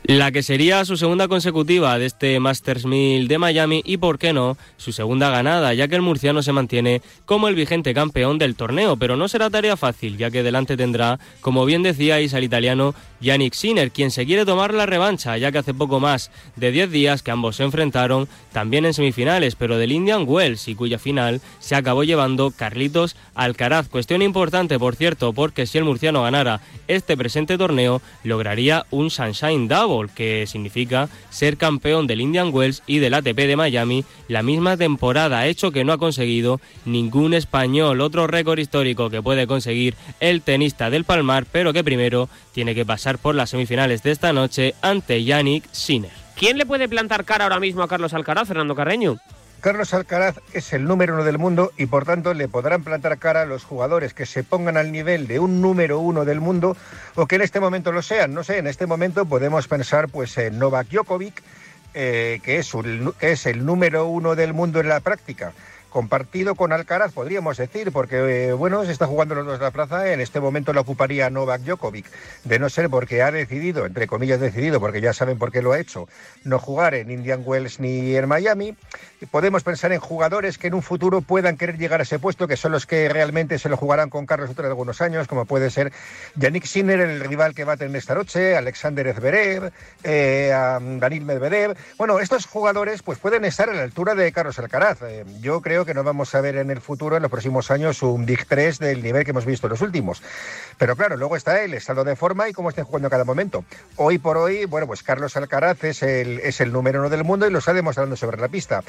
[SPEAKER 2] La que sería su segunda consecutiva de este Masters mil de Miami y, por qué no, su segunda ganada, ya que el murciano se mantiene como el vigente campeón del torneo, pero no será tarea fácil, ya que delante tendrá, como bien decíais, al italiano Jannik Sinner, quien se quiere tomar la revancha, ya que hace poco más de diez días que ambos se enfrentaron también en semifinales, pero del Indian Wells, y cuya final se acabó llevando Carlitos Alcaraz. Cuestión importante, por cierto, porque si el murciano ganara este presente torneo, lograría un Sunshine Double, que significa ser campeón del Indian Wells y del A T P de Miami la misma temporada, hecho que no ha conseguido ningún español. Otro récord histórico que puede conseguir el tenista del Palmar, pero que primero tiene que pasar por las semifinales de esta noche ante Jannik Sinner.
[SPEAKER 4] ¿Quién le puede plantar cara ahora mismo a Carlos Alcaraz, Fernando Carreño?
[SPEAKER 7] Carlos Alcaraz es el número uno del mundo y por tanto le podrán plantar cara a los jugadores que se pongan al nivel de un número uno del mundo o que en este momento lo sean. No sé, en este momento podemos pensar pues en Novak Djokovic, eh, que, es un, que es el número uno del mundo en la práctica. Compartido con Alcaraz, podríamos decir, porque, eh, bueno, se está jugando los dos la plaza, en este momento la ocuparía Novak Djokovic, de no ser porque ha decidido, entre comillas decidido, porque ya saben por qué lo ha hecho, no jugar en Indian Wells ni en Miami. Podemos pensar en jugadores que en un futuro puedan querer llegar a ese puesto, que son los que realmente se lo jugarán con Carlos dentro de algunos años, como puede ser Jannik Sinner, el rival que va a tener esta noche, Alexander Zverev, eh, Daniil Medvedev. Bueno, estos jugadores pues pueden estar a la altura de Carlos Alcaraz. Eh, yo creo que no vamos a ver en el futuro, en los próximos años, un Big tres del nivel que hemos visto en los últimos. Pero claro, luego está el estado de forma y cómo estén jugando cada momento. Hoy por hoy, bueno, pues Carlos Alcaraz es el, es el número uno del mundo y lo está demostrando sobre la pista.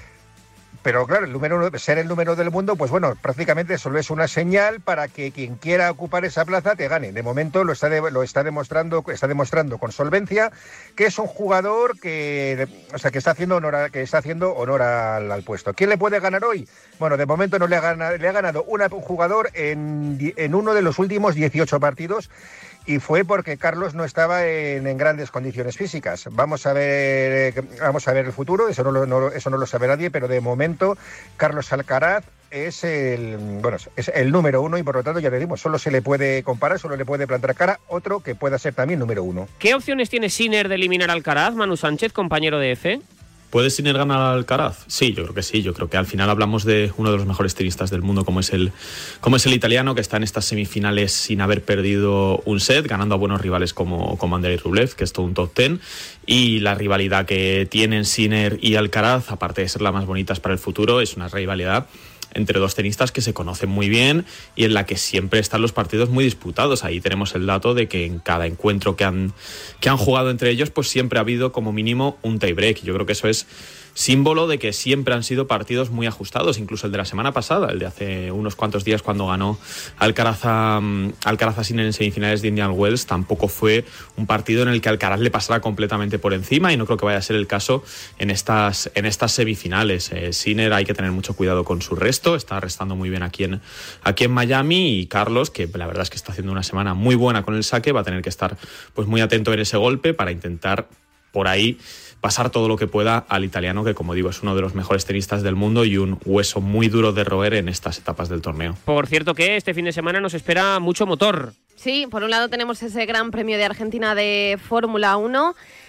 [SPEAKER 7] Pero claro, el número uno, ser el número del mundo, pues bueno, prácticamente solo es una señal para que quien quiera ocupar esa plaza te gane. De momento lo está, de, lo está demostrando, está demostrando con solvencia que es un jugador que, o sea, que está haciendo honor, a, que está haciendo honor al, al puesto. ¿Quién le puede ganar hoy? Bueno, de momento no le ha ganado, le ha ganado una, un jugador en, en uno de los últimos dieciocho partidos. Y fue porque Carlos no estaba en, en grandes condiciones físicas. Vamos a ver, vamos a ver el futuro, eso no, lo, no, eso no lo sabe nadie, pero de momento Carlos Alcaraz es el, bueno, es el número uno y por lo tanto ya le dimos, solo se le puede comparar, solo le puede plantar cara otro que pueda ser también número uno.
[SPEAKER 4] ¿Qué opciones tiene Sinner de eliminar a Alcaraz, Manu Sánchez, compañero de F?
[SPEAKER 8] ¿Puede Sinner ganar al Alcaraz? Sí, yo creo que sí. Yo creo que al final hablamos de uno de los mejores tenistas del mundo, como es el, como es el italiano, que está en estas semifinales sin haber perdido un set, ganando a buenos rivales como, como Andrei Rublev, que es todo un top ten. Y la rivalidad que tienen Sinner y Alcaraz, aparte de ser las más bonitas para el futuro, es una rivalidad entre dos tenistas que se conocen muy bien y en la que siempre están los partidos muy disputados. Ahí tenemos el dato de que en cada encuentro que han, que han jugado entre ellos, pues siempre ha habido como mínimo un tie-break. Yo creo que eso es símbolo de que siempre han sido partidos muy ajustados, incluso el de la semana pasada, el de hace unos cuantos días cuando ganó Alcaraz a, Alcaraz a Sinner en semifinales de Indian Wells, tampoco fue un partido en el que Alcaraz le pasara completamente por encima y no creo que vaya a ser el caso en estas, en estas semifinales. Eh, Sinner hay que tener mucho cuidado con su resto, está restando muy bien aquí en, aquí en Miami, y Carlos, que la verdad es que está haciendo una semana muy buena con el saque, va a tener que estar pues muy atento en ese golpe para intentar por ahí pasar todo lo que pueda al italiano, que como digo es uno de los mejores tenistas del mundo y un hueso muy duro de roer en estas etapas del torneo.
[SPEAKER 4] Por cierto que este fin de semana nos espera mucho motor.
[SPEAKER 13] Sí, por un lado tenemos ese Gran Premio de Argentina de Fórmula uno.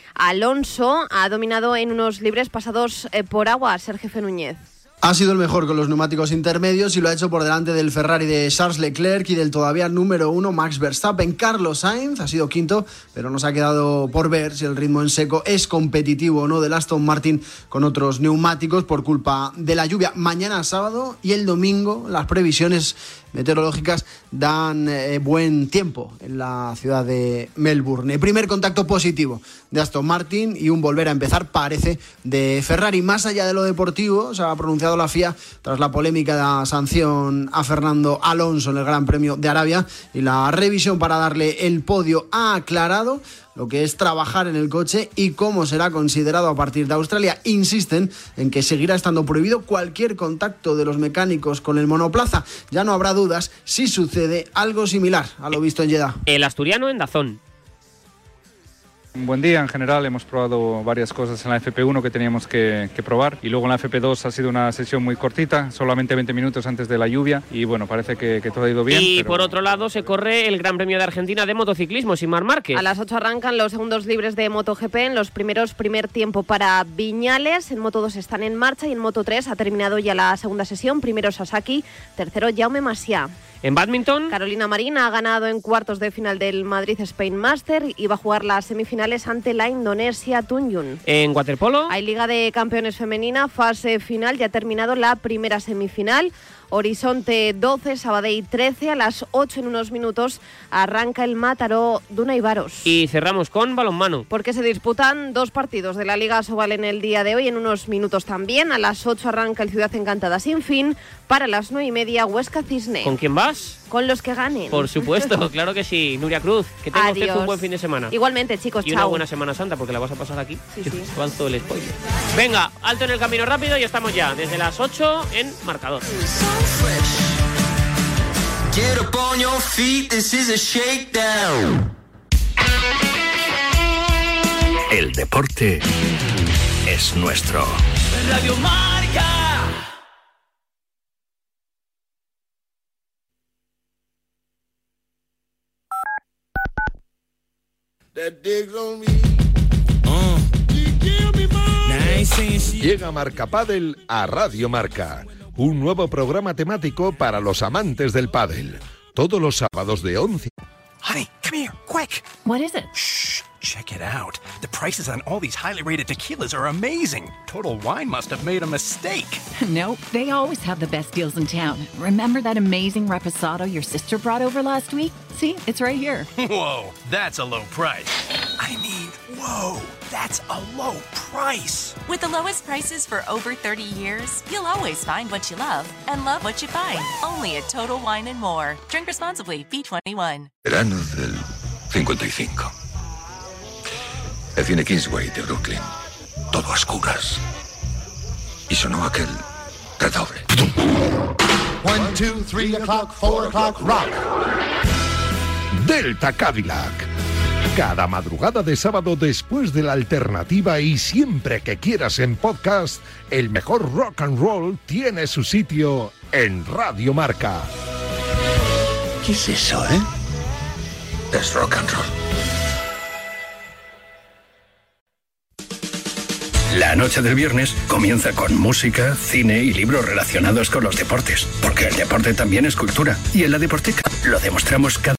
[SPEAKER 13] Alonso ha dominado en unos libres pasados eh, por agua. Sergio F. Núñez.
[SPEAKER 9] Ha sido el mejor con los neumáticos intermedios y lo ha hecho por delante del Ferrari de Charles Leclerc y del todavía número uno Max Verstappen. Carlos Sainz ha sido quinto, pero nos ha quedado por ver si el ritmo en seco es competitivo o no del Aston Martin con otros neumáticos por culpa de la lluvia. Mañana sábado y el domingo las previsiones meteorológicas dan eh, buen tiempo en la ciudad de Melbourne. Primer contacto positivo de Aston Martin y un volver a empezar, parece, de Ferrari. Más allá de lo deportivo, se ha pronunciado la F I A tras la polémica de la sanción a Fernando Alonso en el Gran Premio de Arabia, y la revisión para darle el podio ha aclarado lo que es trabajar en el coche y cómo será considerado a partir de Australia. Insisten en que seguirá estando prohibido cualquier contacto de los mecánicos con el monoplaza. Ya no habrá dudas si sucede algo similar a lo visto en Jeddah.
[SPEAKER 4] El asturiano en Dazón.
[SPEAKER 10] Un buen día en general, hemos probado varias cosas en la F P uno que teníamos que, que probar y luego en la F P dos ha sido una sesión muy cortita, solamente veinte minutos antes de la lluvia y bueno, parece que, que todo ha ido bien.
[SPEAKER 4] Y
[SPEAKER 10] pero...
[SPEAKER 4] por otro lado se corre el Gran Premio de Argentina de motociclismo sin Marc Márquez.
[SPEAKER 13] A las ocho arrancan los segundos libres de MotoGP, en los primeros primer tiempo para Viñales, en Moto dos están en marcha y en Moto tres ha terminado ya la segunda sesión, primero Sasaki, tercero Jaume Massiá.
[SPEAKER 4] En bádminton,
[SPEAKER 13] Carolina Marín ha ganado en cuartos de final del Madrid Spain Master y va a jugar las semifinales ante la Indonesia Tunjung.
[SPEAKER 4] En waterpolo,
[SPEAKER 13] hay Liga de Campeones femenina, fase final, ya ha terminado la primera semifinal. Horizonte doce, Sabadell trece, a las ocho en unos minutos arranca el Mataró Dunaibaros.
[SPEAKER 4] Y cerramos con balonmano.
[SPEAKER 13] Porque se disputan dos partidos de la Liga Sobal en el día de hoy, en unos minutos también. A las ocho arranca el Ciudad Encantada sin fin, para las nueve y media Huesca Cisne.
[SPEAKER 4] ¿Con quién vas?
[SPEAKER 13] Con los que ganen.
[SPEAKER 4] Por supuesto, claro que sí. Nuria Cruz, que tenga usted un buen fin de semana.
[SPEAKER 13] Igualmente, chicos,
[SPEAKER 4] y
[SPEAKER 13] chao.
[SPEAKER 4] una buena Semana Santa, porque la vas a pasar aquí.
[SPEAKER 13] Sí, sí.
[SPEAKER 4] Avanzo el spoiler. Venga, alto en el camino rápido y estamos ya, desde las ocho en marcador.
[SPEAKER 11] Get up on your feet, this is a shakedown.
[SPEAKER 27] El deporte es nuestro.
[SPEAKER 11] Radio Marca.
[SPEAKER 12] Llega Marca Pádel a Radio Marca, un nuevo programa temático para los amantes del pádel. Todos los sábados de once.
[SPEAKER 14] Honey, come here, quick.
[SPEAKER 19] What is it?
[SPEAKER 14] Shh, check it out. The prices on all these highly rated tequilas are amazing. Total Wine must have made a mistake.
[SPEAKER 19] No, they always have the best deals in town. Remember that amazing reposado your sister brought over last week? See, it's right here.
[SPEAKER 14] Whoa, that's a low price. I mean, whoa, that's a low price.
[SPEAKER 15] With the lowest prices for over thirty years, you'll always find what you love and love what you find. Only at Total Wine and More. Drink responsibly. B twenty-one.
[SPEAKER 21] Verano del cincuenta y cinco. El cine Kingsway de Brooklyn. Todo a oscuras. Y sonó aquel redoble.
[SPEAKER 23] One, two, three o'clock, four o'clock, rock.
[SPEAKER 12] Delta Cadillac. Cada madrugada de sábado después de la alternativa y siempre que quieras en podcast, el mejor rock and roll tiene su sitio en Radio Marca.
[SPEAKER 21] ¿Qué es eso, eh? Es rock and roll.
[SPEAKER 27] La noche del viernes comienza con música, cine y libros relacionados con los deportes, porque el deporte también es cultura, y en la Deporteca lo demostramos cada